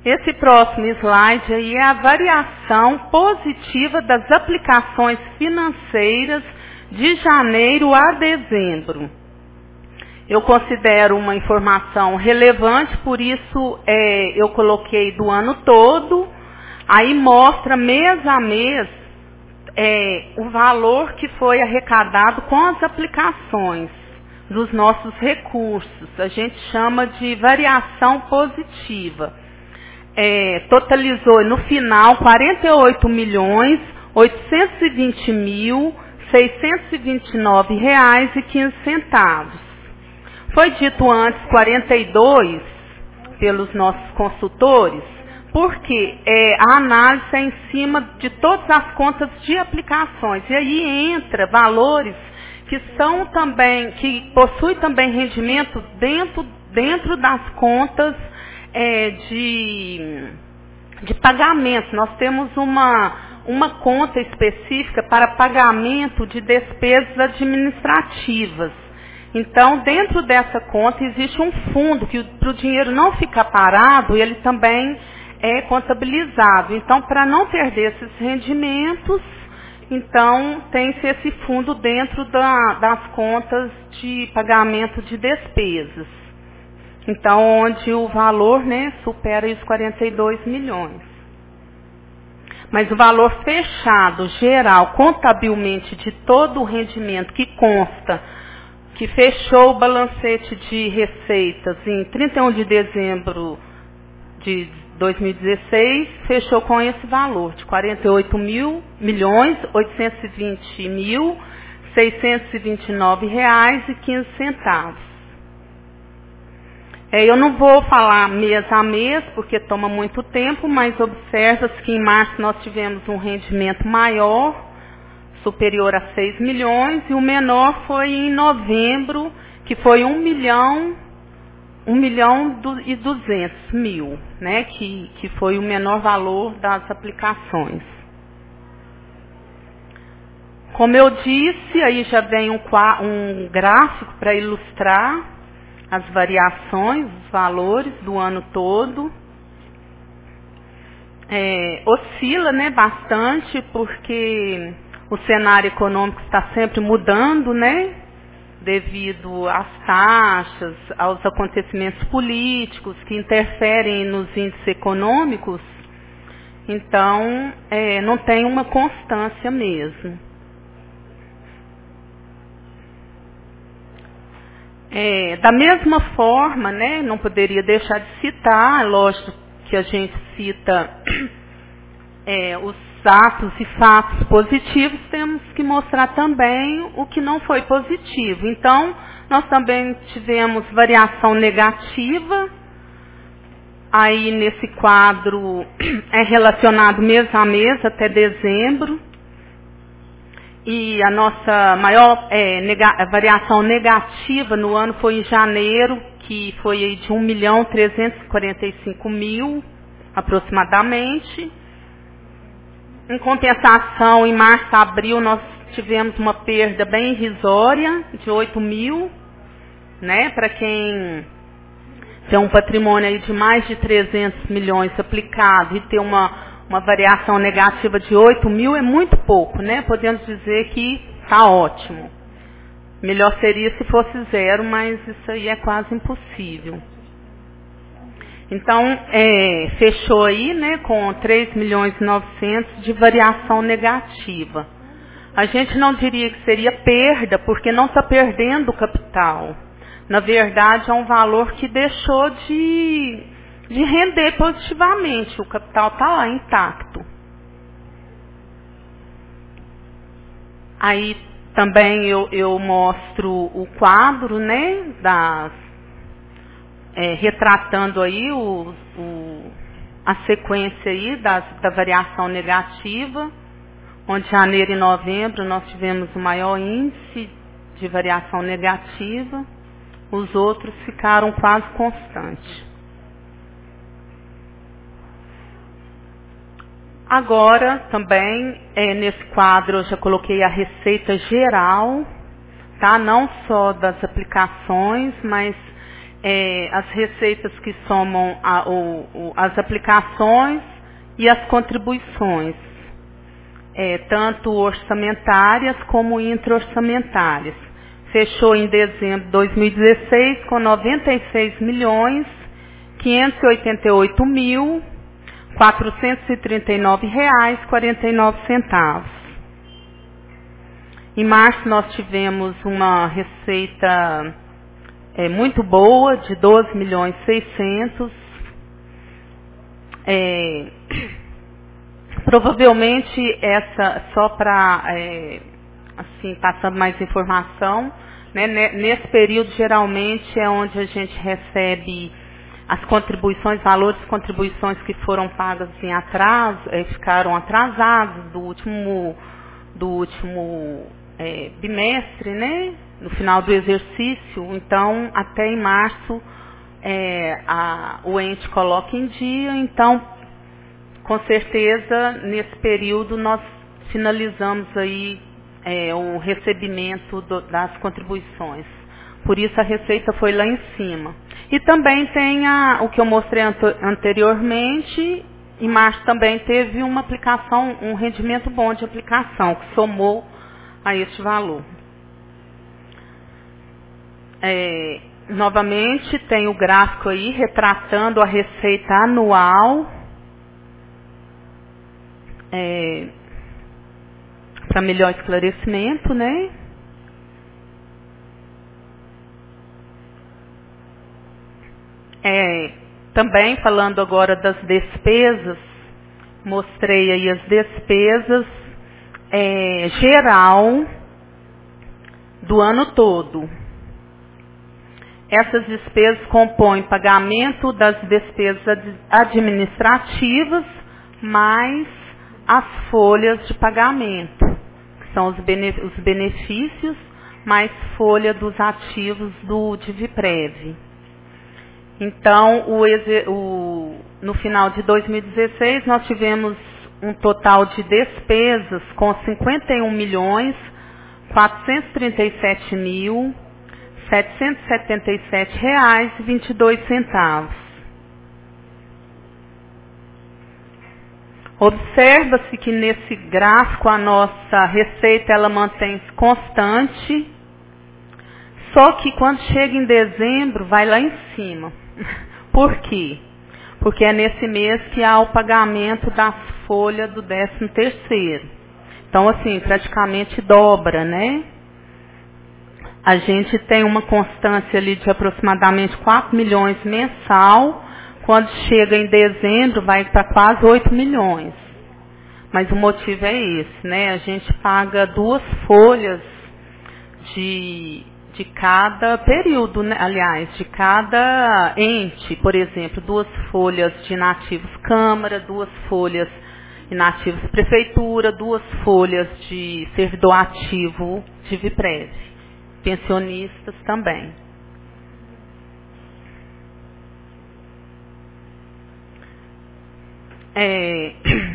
Esse próximo slide aí é a variação positiva das aplicações financeiras de janeiro a dezembro. Eu considero uma informação relevante, por isso é, eu coloquei do ano todo. Aí mostra mês a mês é, o valor que foi arrecadado com as aplicações dos nossos recursos. A gente chama de variação positiva. É, totalizou no final quarenta e oito milhões, oitocentos e vinte mil, seiscentos e vinte e nove reais e quinze centavos. Foi dito antes quarenta e dois pelos nossos consultores, porque é, a análise é em cima de todas as contas de aplicações. E aí entra valores que são também, que possuem também rendimento dentro, dentro das contas É, de, de pagamento. Nós temos uma, uma conta específica para pagamento de despesas administrativas. Então, dentro dessa conta existe um fundo que para o dinheiro não ficar parado, ele também é contabilizado. Então, para não perder esses rendimentos, então tem-se esse fundo dentro da, das contas de pagamento de despesas. Então, onde o valor, né, supera os quarenta e dois milhões. Mas o valor fechado, geral, contabilmente, de todo o rendimento que consta, que fechou o balancete de receitas em trinta e um de dezembro de dois mil e dezesseis, fechou com esse valor de quarenta e oito milhões, oitocentos e vinte mil, seiscentos e vinte e nove reais e quinze centavos. É, eu não vou falar mês a mês, porque toma muito tempo, mas observa-se que em março nós tivemos um rendimento maior, superior a seis milhões, e o menor foi em novembro, que foi um milhão, um milhão e duzentos mil, né, que, que foi o menor valor das aplicações. Como eu disse, aí já vem um, um gráfico para ilustrar as variações, os valores do ano todo. É, oscila, né, bastante, porque o cenário econômico está sempre mudando, né, devido às taxas, aos acontecimentos políticos que interferem nos índices econômicos. Então, é, não tem uma constância mesmo. É, da mesma forma, né, não poderia deixar de citar, lógico que a gente cita é, os atos e fatos positivos, temos que mostrar também o que não foi positivo. Então, nós também tivemos variação negativa, aí nesse quadro é relacionado mês a mês até dezembro. E a nossa maior é, nega, variação negativa no ano foi em janeiro, que foi aí de um milhão trezentos e quarenta e cinco mil, aproximadamente. Em compensação, em março e abril, nós tivemos uma perda bem irrisória, de oito mil, né? Para quem tem um patrimônio aí de mais de trezentos milhões aplicado e ter uma Uma variação negativa de oito mil é muito pouco, né? Podemos dizer que está ótimo. Melhor seria se fosse zero, mas isso aí é quase impossível. Então, é, fechou aí, né, com três milhões e novecentos de variação negativa. A gente não diria que seria perda, porque não está perdendo o capital. Na verdade, é um valor que deixou de... de render positivamente, o capital está lá intacto. Aí também eu, eu mostro o quadro, né, das, é, retratando aí o, o, a sequência aí das, da variação negativa, onde janeiro e novembro nós tivemos o maior índice de variação negativa, os outros ficaram quase constantes. Agora, também, é, nesse quadro, eu já coloquei a receita geral, tá? Não só das aplicações, mas é, as receitas que somam a, o, o, as aplicações e as contribuições, é, tanto orçamentárias como intra-orçamentárias. Fechou em dezembro de dois mil e dezesseis com noventa e seis milhões, quinhentos e oitenta e oito mil, quatrocentos e trinta e nove reais e quarenta e nove centavos. Em março nós tivemos uma receita é, muito boa, de doze milhões e seiscentos. É, provavelmente essa, só para, é, assim, passando mais informação, né, nesse período geralmente é onde a gente recebe as contribuições, valores de contribuições que foram pagas em atraso, é, ficaram atrasados do último, do último é, bimestre, né, no final do exercício. Então, até em março, é, a, o ente coloca em dia. Então, com certeza, nesse período, nós finalizamos aí é, o recebimento do, das contribuições. Por isso, a receita foi lá em cima. E também tem a, o que eu mostrei anteriormente. Em março também teve uma aplicação, um rendimento bom de aplicação, que somou a este valor. É, novamente, tem o gráfico aí retratando a receita anual. É, para melhor esclarecimento, né? É, também falando agora das despesas, mostrei aí as despesas é, geral do ano todo. Essas despesas compõem pagamento das despesas administrativas mais as folhas de pagamento, que são os benefícios mais folha dos ativos do DIVPREV. Então, o, o, no final de dois mil e dezesseis, nós tivemos um total de despesas com cinquenta e um milhões, quatrocentos e trinta e sete mil, setecentos e setenta e sete reais e vinte e dois centavos. Observa-se que nesse gráfico a nossa receita ela mantém-se constante, só que quando chega em dezembro vai lá em cima. Por quê? Porque é nesse mês que há o pagamento das folhas do décimo terceiro. Então, assim, praticamente dobra, né? A gente tem uma constância ali de aproximadamente quatro milhões mensal. Quando chega em dezembro, vai para quase oito milhões. Mas o motivo é esse, né? A gente paga duas folhas de, de cada período, né? Aliás, de cada ente. Por exemplo, duas folhas de inativos Câmara, duas folhas inativos Prefeitura, duas folhas de servidor ativo de DIVPREV. Pensionistas também. É,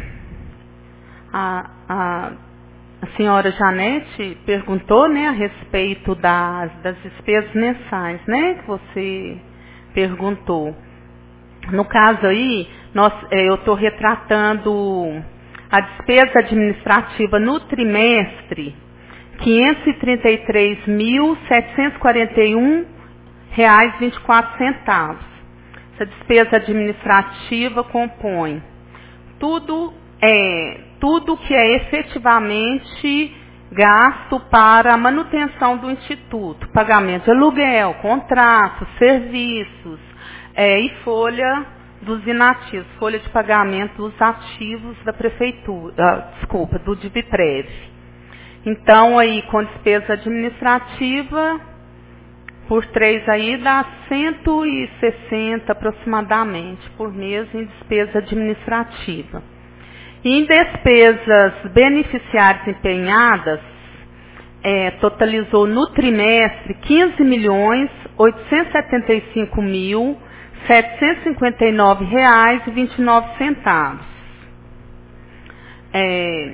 a, a, a senhora Janete perguntou, né, a respeito das, das despesas mensais, né, que você perguntou. No caso aí, nós, é, eu estou retratando a despesa administrativa no trimestre, quinhentos e trinta e três mil, setecentos e quarenta e um reais e vinte e quatro centavos. Essa despesa administrativa compõe tudo, é, tudo que é efetivamente gasto para a manutenção do Instituto, pagamento de aluguel, contratos, serviços, é, e folha dos inativos, folha de pagamento dos ativos da prefeitura, ah, desculpa, do DIVPREV. Então, aí, com despesa administrativa, por três aí, dá cento e sessenta aproximadamente por mês em despesa administrativa. E em despesas beneficiárias empenhadas, é, totalizou no trimestre quinze milhões, oitocentos e setenta e cinco mil, setecentos e cinquenta e nove reais e vinte e nove centavos. É,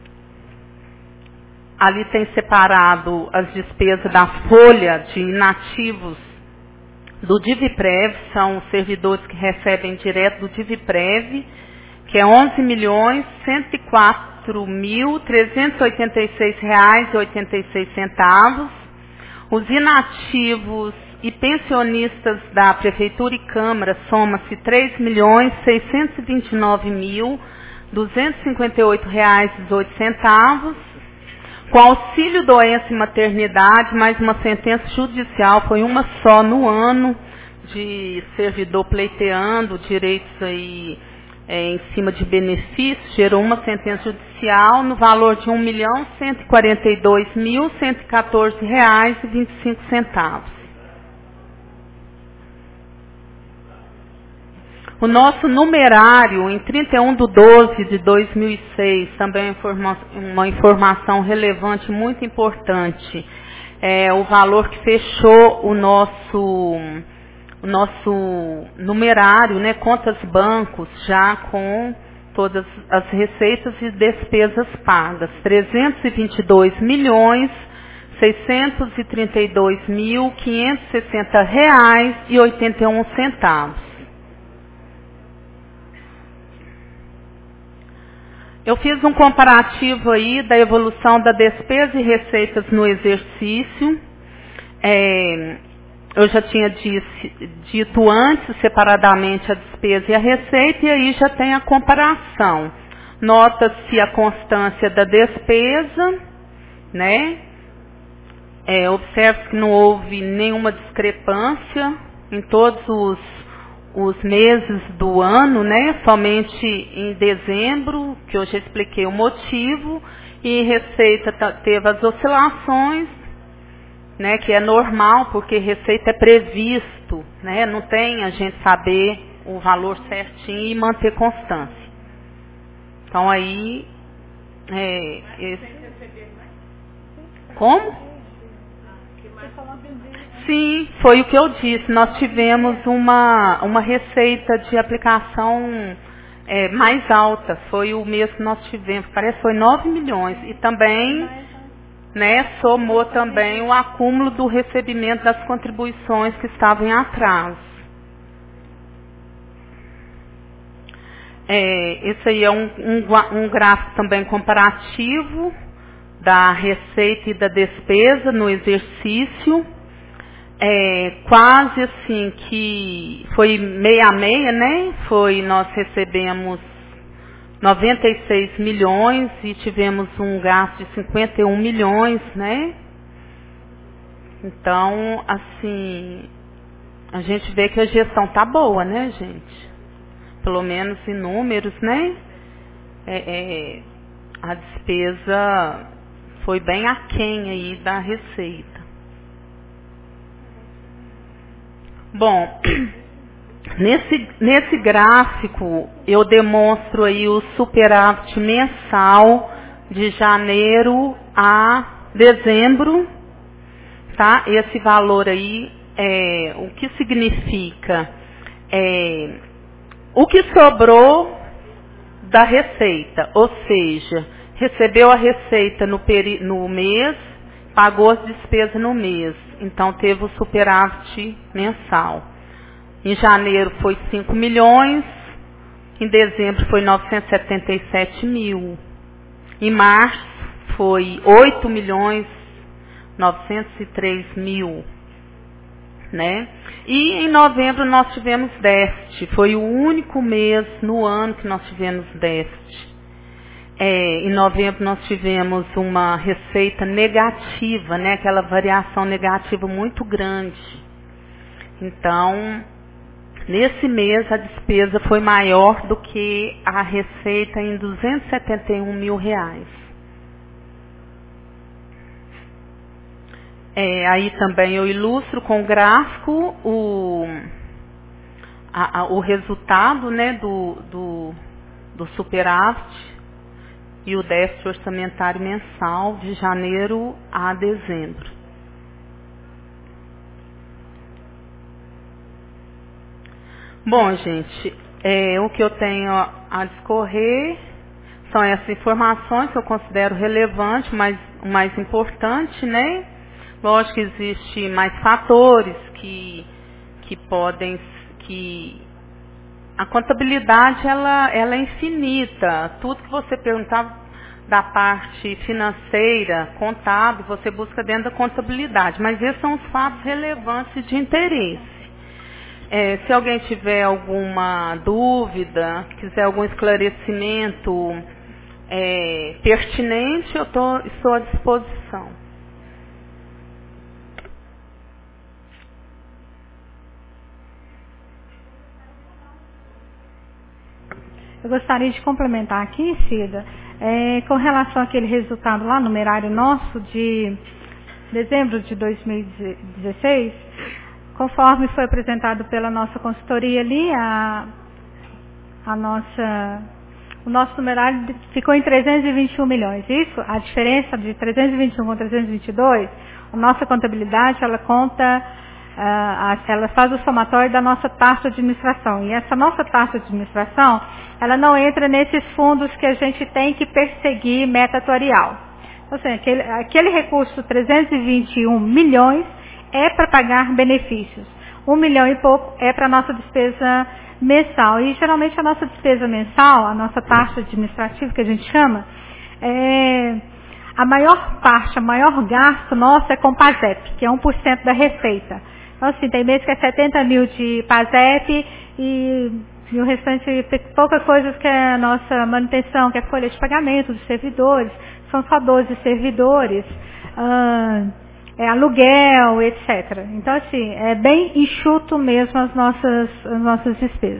ali tem separado as despesas da folha de inativos do DIVIPREV, são servidores que recebem direto do DIVIPREV, que é onze milhões cento e quatro mil trezentos e oitenta e seis reais e oitenta e seis centavos. Os inativos e pensionistas da Prefeitura e Câmara soma-se três milhões seiscentos e vinte e nove mil duzentos e cinquenta e oito reais e dezoito centavos. Com auxílio doença e maternidade, mais uma sentença judicial, foi uma só no ano, de servidor pleiteando direitos aí é, em cima de benefícios, gerou uma sentença judicial no valor de um milhão cento e quarenta e dois mil cento e quatorze reais e vinte e cinco centavos. O nosso numerário, em trinta e um de doze de dois mil e seis, também uma informação relevante, muito importante, é o valor que fechou o nosso, o nosso numerário, né, contas bancos, já com todas as receitas e despesas pagas, trezentos e vinte e dois milhões seiscentos e trinta e dois mil quinhentos e sessenta reais e oitenta e um centavos. Eu fiz um comparativo aí da evolução da despesa e receitas no exercício. É, eu já tinha disse, dito antes, separadamente, a despesa e a receita, e aí já tem a comparação. Nota-se a constância da despesa, né? É, observe que não houve nenhuma discrepância em todos os os meses do ano, né? Somente em dezembro, que eu já expliquei o motivo, e receita teve as oscilações, né? Que é normal, porque receita é previsto, né? Não tem a gente saber o valor certinho e manter constância. Então aí, é, esse... Como? Sim, foi o que eu disse. Nós tivemos uma, uma receita de aplicação é, mais alta. Foi o mês que nós tivemos, parece que foi nove milhões. E também, né, somou também o acúmulo do recebimento das contribuições que estavam em atraso. É, esse aí é um, um, um gráfico também comparativo da receita e da despesa no exercício. É, quase assim que foi meia a meia, né? Foi, nós recebemos noventa e seis milhões e tivemos um gasto de cinquenta e um milhões, né? Então, assim, a gente vê que a gestão tá boa, né, gente? Pelo menos em números, né? É, é, a despesa foi bem aquém aí da receita. Bom, nesse, nesse gráfico eu demonstro aí o superávit mensal de janeiro a dezembro, tá? Esse valor aí, é, o que significa? É, o que sobrou da receita, ou seja, recebeu a receita no, peri, no mês, pagou as despesas no mês. Então, teve o superávit mensal. Em janeiro foi cinco milhões, em dezembro foi novecentos e setenta e sete mil. Em março foi oito milhões novecentos e três mil. Né? E em novembro nós tivemos déficit. Foi o único mês no ano que nós tivemos déficit. É, em novembro nós tivemos uma receita negativa, né? Aquela variação negativa muito grande. Então, nesse mês a despesa foi maior do que a receita em duzentos e setenta e um mil reais. É, aí também eu ilustro com o gráfico o, a, a, o resultado, né, do, do, do superávit e o déficit orçamentário mensal de janeiro a dezembro. Bom, gente, é, o que eu tenho a discorrer são essas informações que eu considero relevantes, mas o mais importante, né? Lógico que existem mais fatores que, que podem, que a contabilidade ela, ela é infinita. Tudo que você perguntar da parte financeira, contábil, você busca dentro da contabilidade. Mas esses são os fatos relevantes e de interesse. É, se alguém tiver alguma dúvida, quiser algum esclarecimento é, pertinente, eu tô, estou à disposição. Eu gostaria de complementar aqui, Cida, é, com relação àquele resultado lá, numerário nosso, de dezembro de dois mil e dezesseis, conforme foi apresentado pela nossa consultoria ali, a, a nossa, o nosso numerário ficou em trezentos e vinte e um milhões. Isso, a diferença de trezentos e vinte e um com trezentos e vinte e dois, a nossa contabilidade, ela conta, uh, ela faz o somatório da nossa taxa de administração. E essa nossa taxa de administração, ela não entra nesses fundos que a gente tem que perseguir meta atuarial. Então, assim, aquele, aquele recurso, trezentos e vinte e um milhões, é para pagar benefícios. Um milhão e pouco é para a nossa despesa mensal. E geralmente a nossa despesa mensal, a nossa taxa administrativa que a gente chama, é, a maior parte, o maior gasto nosso é com PASEP, que é um por cento da receita. Então assim, tem mês que é setenta mil de PASEP e, e o restante, poucas coisas que é a nossa manutenção, que é folha de pagamento dos servidores, são só doze servidores. Ah, É, aluguel, etcétera. Então, assim, é bem enxuto mesmo as nossas, as nossas despesas.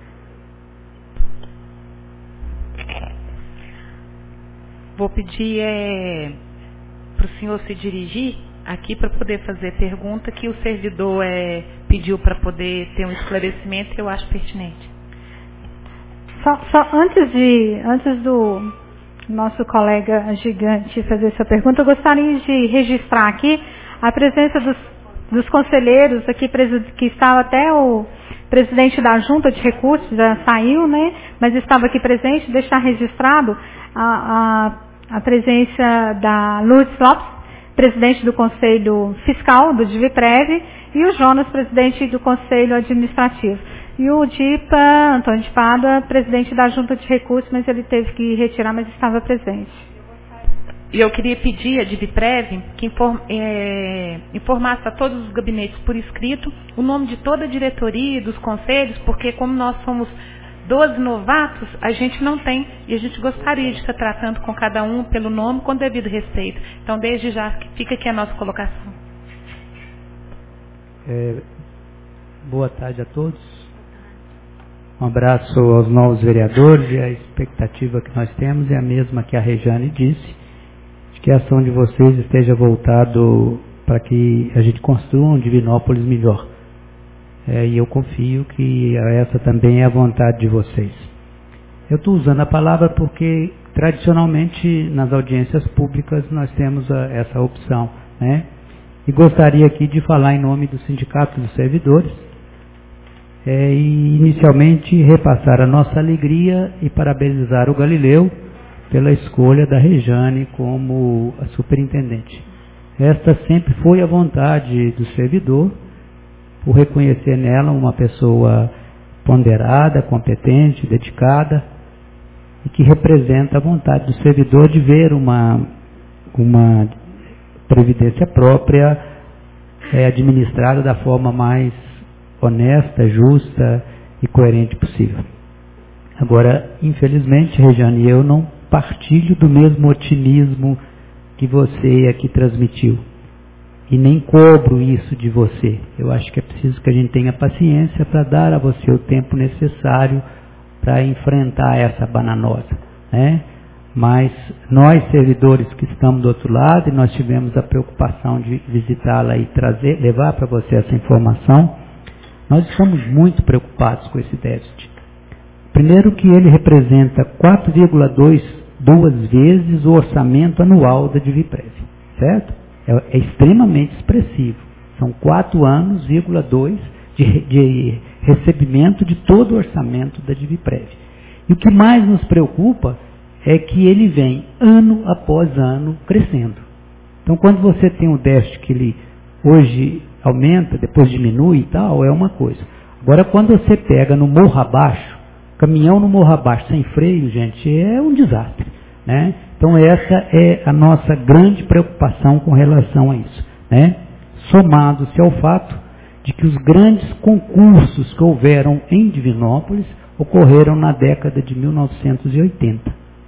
Vou pedir é, para o senhor se dirigir aqui para poder fazer pergunta que o servidor é, pediu para poder ter um esclarecimento que eu acho pertinente. Só, só antes, de, antes do nosso colega gigante fazer essa pergunta, eu gostaria de registrar aqui a presença dos, dos conselheiros aqui, que estava até o presidente da Junta de Recursos, já saiu, né, mas estava aqui presente, deixar registrado a, a, a presença da Lourdes Lopes, presidente do Conselho Fiscal, do DIVIPREV, e o Jonas, presidente do Conselho Administrativo. E o Dipa, Antônio de Pádua, presidente da Junta de Recursos, mas ele teve que retirar, mas estava presente. E eu queria pedir a DIVIPREV que inform, é, informasse a todos os gabinetes por escrito o nome de toda a diretoria e dos conselhos, porque como nós somos doze novatos, a gente não tem, e a gente gostaria de estar tratando com cada um pelo nome com devido respeito. Então, desde já, fica aqui a nossa colocação. É, boa tarde a todos. Um abraço aos novos vereadores, e a expectativa que nós temos é a mesma que a Rejane disse, de que a ação de vocês esteja voltado para que a gente construa um Divinópolis melhor. É, e eu confio que essa também é a vontade de vocês. Eu estou usando a palavra porque tradicionalmente nas audiências públicas nós temos a, essa opção, né? E gostaria aqui de falar em nome do Sindicato dos Servidores, É, e inicialmente repassar a nossa alegria e parabenizar o Galileu pela escolha da Rejane como a superintendente. Esta sempre foi a vontade do servidor, por reconhecer nela uma pessoa ponderada, competente, dedicada, e que representa a vontade do servidor de ver uma, uma previdência própria é, administrada da forma mais honesta, justa e coerente possível. Agora, infelizmente, Rejane, eu não partilho do mesmo otimismo que você aqui transmitiu. E nem cobro isso de você. Eu acho que é preciso que a gente tenha paciência para dar a você o tempo necessário para enfrentar essa bananosa, né? Mas nós, servidores que estamos do outro lado, e nós tivemos a preocupação de visitá-la e trazer, levar para você essa informação, nós estamos muito preocupados com esse déficit. Primeiro que ele representa quatro vírgula duas vezes o orçamento anual da DIVIPREV, certo? É, é extremamente expressivo. São quatro anos, vírgula dois de, de recebimento de todo o orçamento da DIVIPREV. E o que mais nos preocupa é que ele vem ano após ano crescendo. Então, quando você tem um déficit que ele hoje aumenta, depois diminui e tal, é uma coisa. Agora, quando você pega no morro abaixo, caminhão no morro abaixo sem freio, gente, é um desastre, né? Então, essa é a nossa grande preocupação com relação a isso, né? Somado-se ao fato de que os grandes concursos que houveram em Divinópolis ocorreram na década de mil novecentos e oitenta,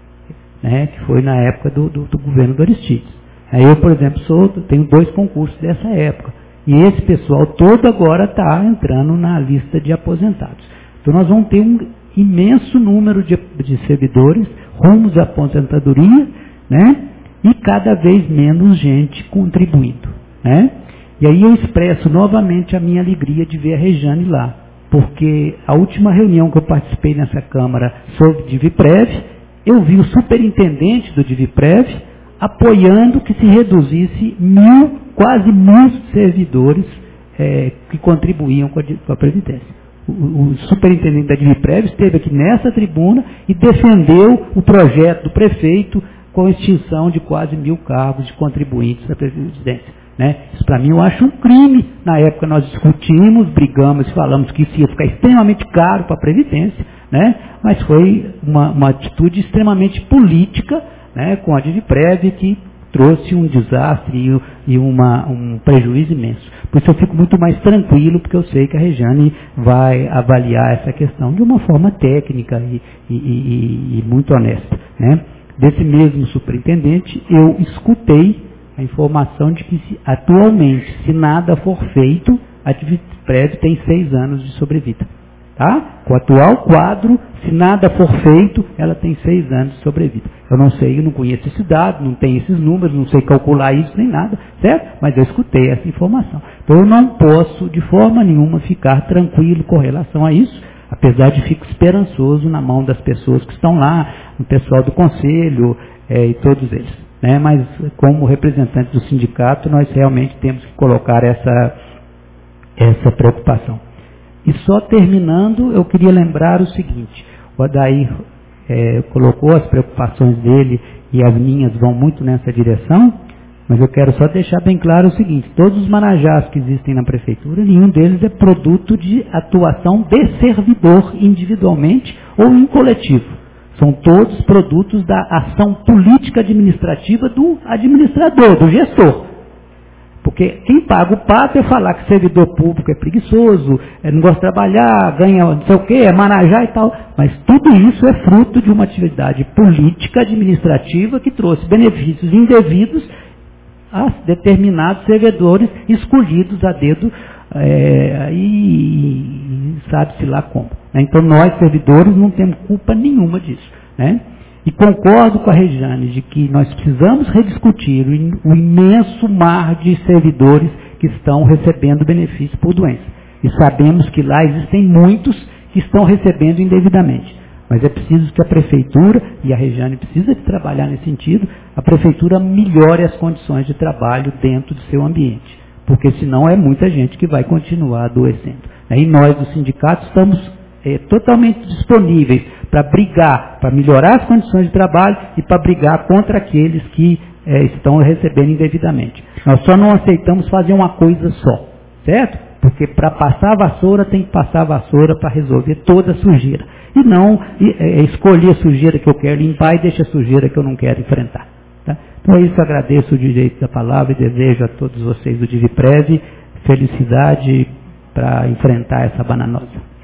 né? Que foi na época do, do, do governo do Aristides. Eu, por exemplo, sou, tenho dois concursos dessa época. E esse pessoal todo agora está entrando na lista de aposentados. Então nós vamos ter um imenso número de, de servidores rumos à aposentadoria, né? E cada vez menos gente contribuindo, né? E aí eu expresso novamente a minha alegria de ver a Rejane lá, porque a última reunião que eu participei nessa Câmara sobre DivPrev, eu vi o superintendente do DivPrev apoiando que se reduzisse mil, quase mil servidores é, que contribuíam com a, com a Previdência. O, o superintendente da DivPrev esteve aqui nessa tribuna e defendeu o projeto do prefeito com a extinção de quase mil cargos de contribuintes da Previdência. Né? Isso para mim eu acho um crime. Na época nós discutimos, brigamos, falamos que isso ia ficar extremamente caro para a Previdência, né? Mas foi uma, uma atitude extremamente política, né, com a DivPrev, que trouxe um desastre e, e uma, um prejuízo imenso. Por isso eu fico muito mais tranquilo, porque eu sei que a Rejane vai avaliar essa questão de uma forma técnica e, e, e, e muito honesta. Né? Desse mesmo superintendente, eu escutei a informação de que se, atualmente, se nada for feito, a DivPrev tem seis anos de sobrevida. Tá? Com o atual quadro, se nada for feito, ela tem seis anos de sobrevida. Eu não sei, eu não conheço esse dado, não tenho esses números, não sei calcular isso nem nada, certo? Mas eu escutei essa informação. Então eu não posso, de forma nenhuma, ficar tranquilo com relação a isso, apesar de ficar esperançoso na mão das pessoas que estão lá, no pessoal do conselho é, e todos eles. Né? Mas, como representantes do sindicato, nós realmente temos que colocar essa, essa preocupação. E só terminando, eu queria lembrar o seguinte, o Adair é, colocou as preocupações dele e as minhas vão muito nessa direção, mas eu quero só deixar bem claro o seguinte, todos os marajás que existem na prefeitura, nenhum deles é produto de atuação de servidor individualmente ou em coletivo. São todos produtos da ação política administrativa do administrador, do gestor. Porque quem paga o pato é falar que servidor público é preguiçoso, é, não gosta de trabalhar, ganha não sei o quê, é marajá e tal. Mas tudo isso é fruto de uma atividade política administrativa que trouxe benefícios indevidos a determinados servidores escolhidos a dedo é, e, e sabe-se lá como. Né? Então nós, servidores, não temos culpa nenhuma disso. Né? E concordo com a Rejane de que nós precisamos rediscutir o, o imenso mar de servidores que estão recebendo benefício por doença. E sabemos que lá existem muitos que estão recebendo indevidamente. Mas é preciso que a prefeitura, e a Rejane precisa de trabalhar nesse sentido, a prefeitura melhore as condições de trabalho dentro do seu ambiente. Porque senão é muita gente que vai continuar adoecendo. E nós do sindicato estamos é, totalmente disponíveis para brigar, para melhorar as condições de trabalho e para brigar contra aqueles que é, estão recebendo indevidamente. Nós só não aceitamos fazer uma coisa só, certo? Porque para passar a vassoura tem que passar a vassoura para resolver toda a sujeira. E não é, escolher a sujeira que eu quero limpar e deixar a sujeira que eu não quero enfrentar. Tá? Então é isso, agradeço o direito da palavra e desejo a todos vocês do DivPrev felicidade para enfrentar essa bananosa.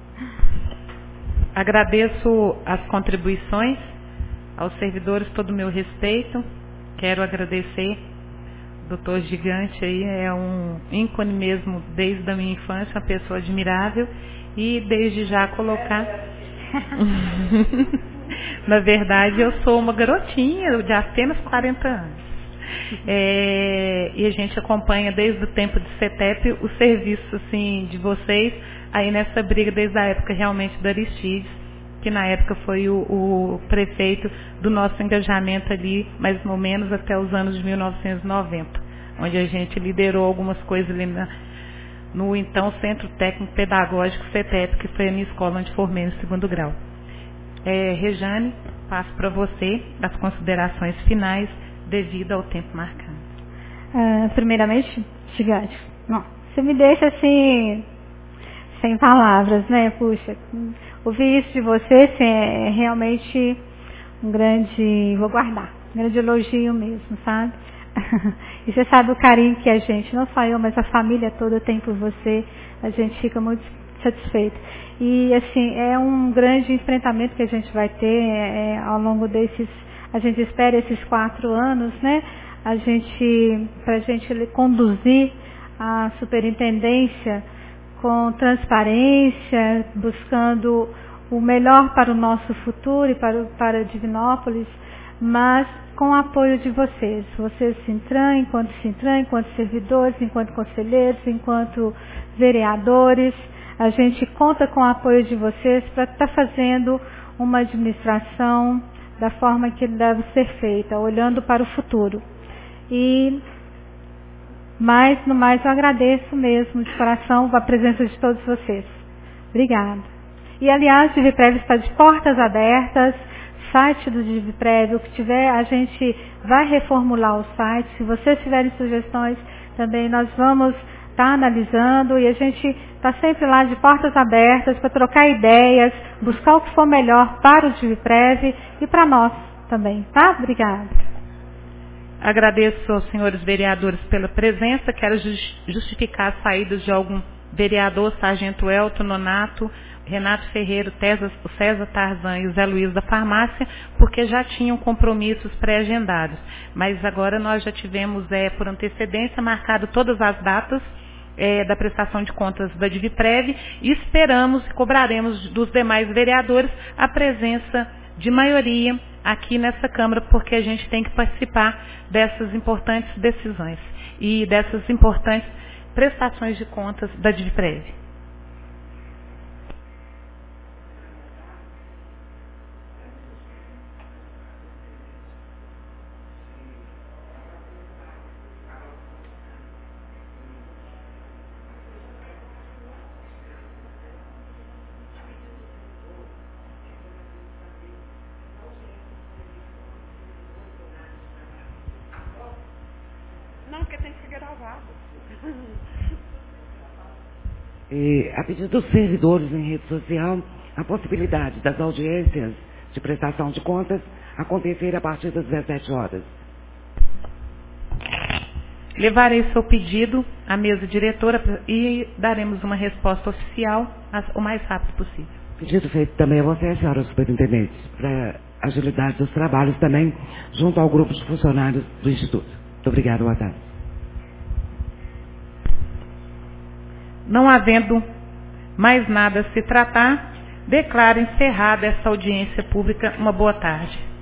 Agradeço as contribuições aos servidores, todo o meu respeito. Quero agradecer o doutor Gigante, aí, é um ícone mesmo desde a minha infância, uma pessoa admirável. E desde já colocar... Na verdade, eu sou uma garotinha de apenas quarenta anos. É, e a gente acompanha desde o tempo de CETEP o serviço assim, de vocês aí nessa briga desde a época realmente do Aristides, que na época foi o, o prefeito do nosso engajamento ali, mais ou menos até os anos de mil novecentos e noventa, onde a gente liderou algumas coisas ali na, no então Centro Técnico Pedagógico CETEP, que foi a minha escola onde formei no segundo grau. É, Rejane, passo para você as considerações finais devido ao tempo marcado. Uh, primeiramente, Gigante, não, você me deixa assim, sem palavras, né? Puxa, ouvir isso de você assim, é realmente um grande, vou guardar, um grande elogio mesmo, sabe? E você sabe o carinho que a gente, não só eu, mas a família toda tem por você, a gente fica muito satisfeito. E assim, é um grande enfrentamento que a gente vai ter é, ao longo desses, a gente espera esses quatro anos, né? A gente, para a gente conduzir a superintendência com transparência, buscando o melhor para o nosso futuro e para, para Divinópolis, mas com o apoio de vocês. Vocês se entram, enquanto se entram, enquanto servidores, enquanto conselheiros, enquanto vereadores. A gente conta com o apoio de vocês para estar fazendo uma administração da forma que deve ser feita, olhando para o futuro. E, mais no mais, eu agradeço mesmo de coração a presença de todos vocês. Obrigada. E, aliás, o DivPrev está de portas abertas, site do DivPrev, o que tiver, a gente vai reformular o site. Se vocês tiverem sugestões, também nós vamos estar analisando e a gente está sempre lá de portas abertas para trocar ideias, buscar o que for melhor para o DivPrev e para nós também, tá? Obrigada. Agradeço aos senhores vereadores pela presença. Quero justificar as saídas de algum vereador, Sargento Elton, Nonato, Renato Ferreira, o César Tarzan e o Zé Luiz da Farmácia, porque já tinham compromissos pré-agendados. Mas agora nós já tivemos, é, por antecedência, marcado todas as datas é, da prestação de contas da DivPrev e esperamos e cobraremos dos demais vereadores a presença de maioria aqui nessa Câmara, porque a gente tem que participar dessas importantes decisões e dessas importantes prestações de contas da DivPrev. E, a pedido dos servidores em rede social, a possibilidade das audiências de prestação de contas acontecer a partir das dezessete horas. Levarei seu pedido à mesa diretora e daremos uma resposta oficial o mais rápido possível. Pedido feito também a você, senhora superintendente, para agilidade dos trabalhos também, junto ao grupo de funcionários do Instituto. Muito obrigada, boa tarde. Não havendo mais nada a se tratar, declaro encerrada essa audiência pública. Uma boa tarde.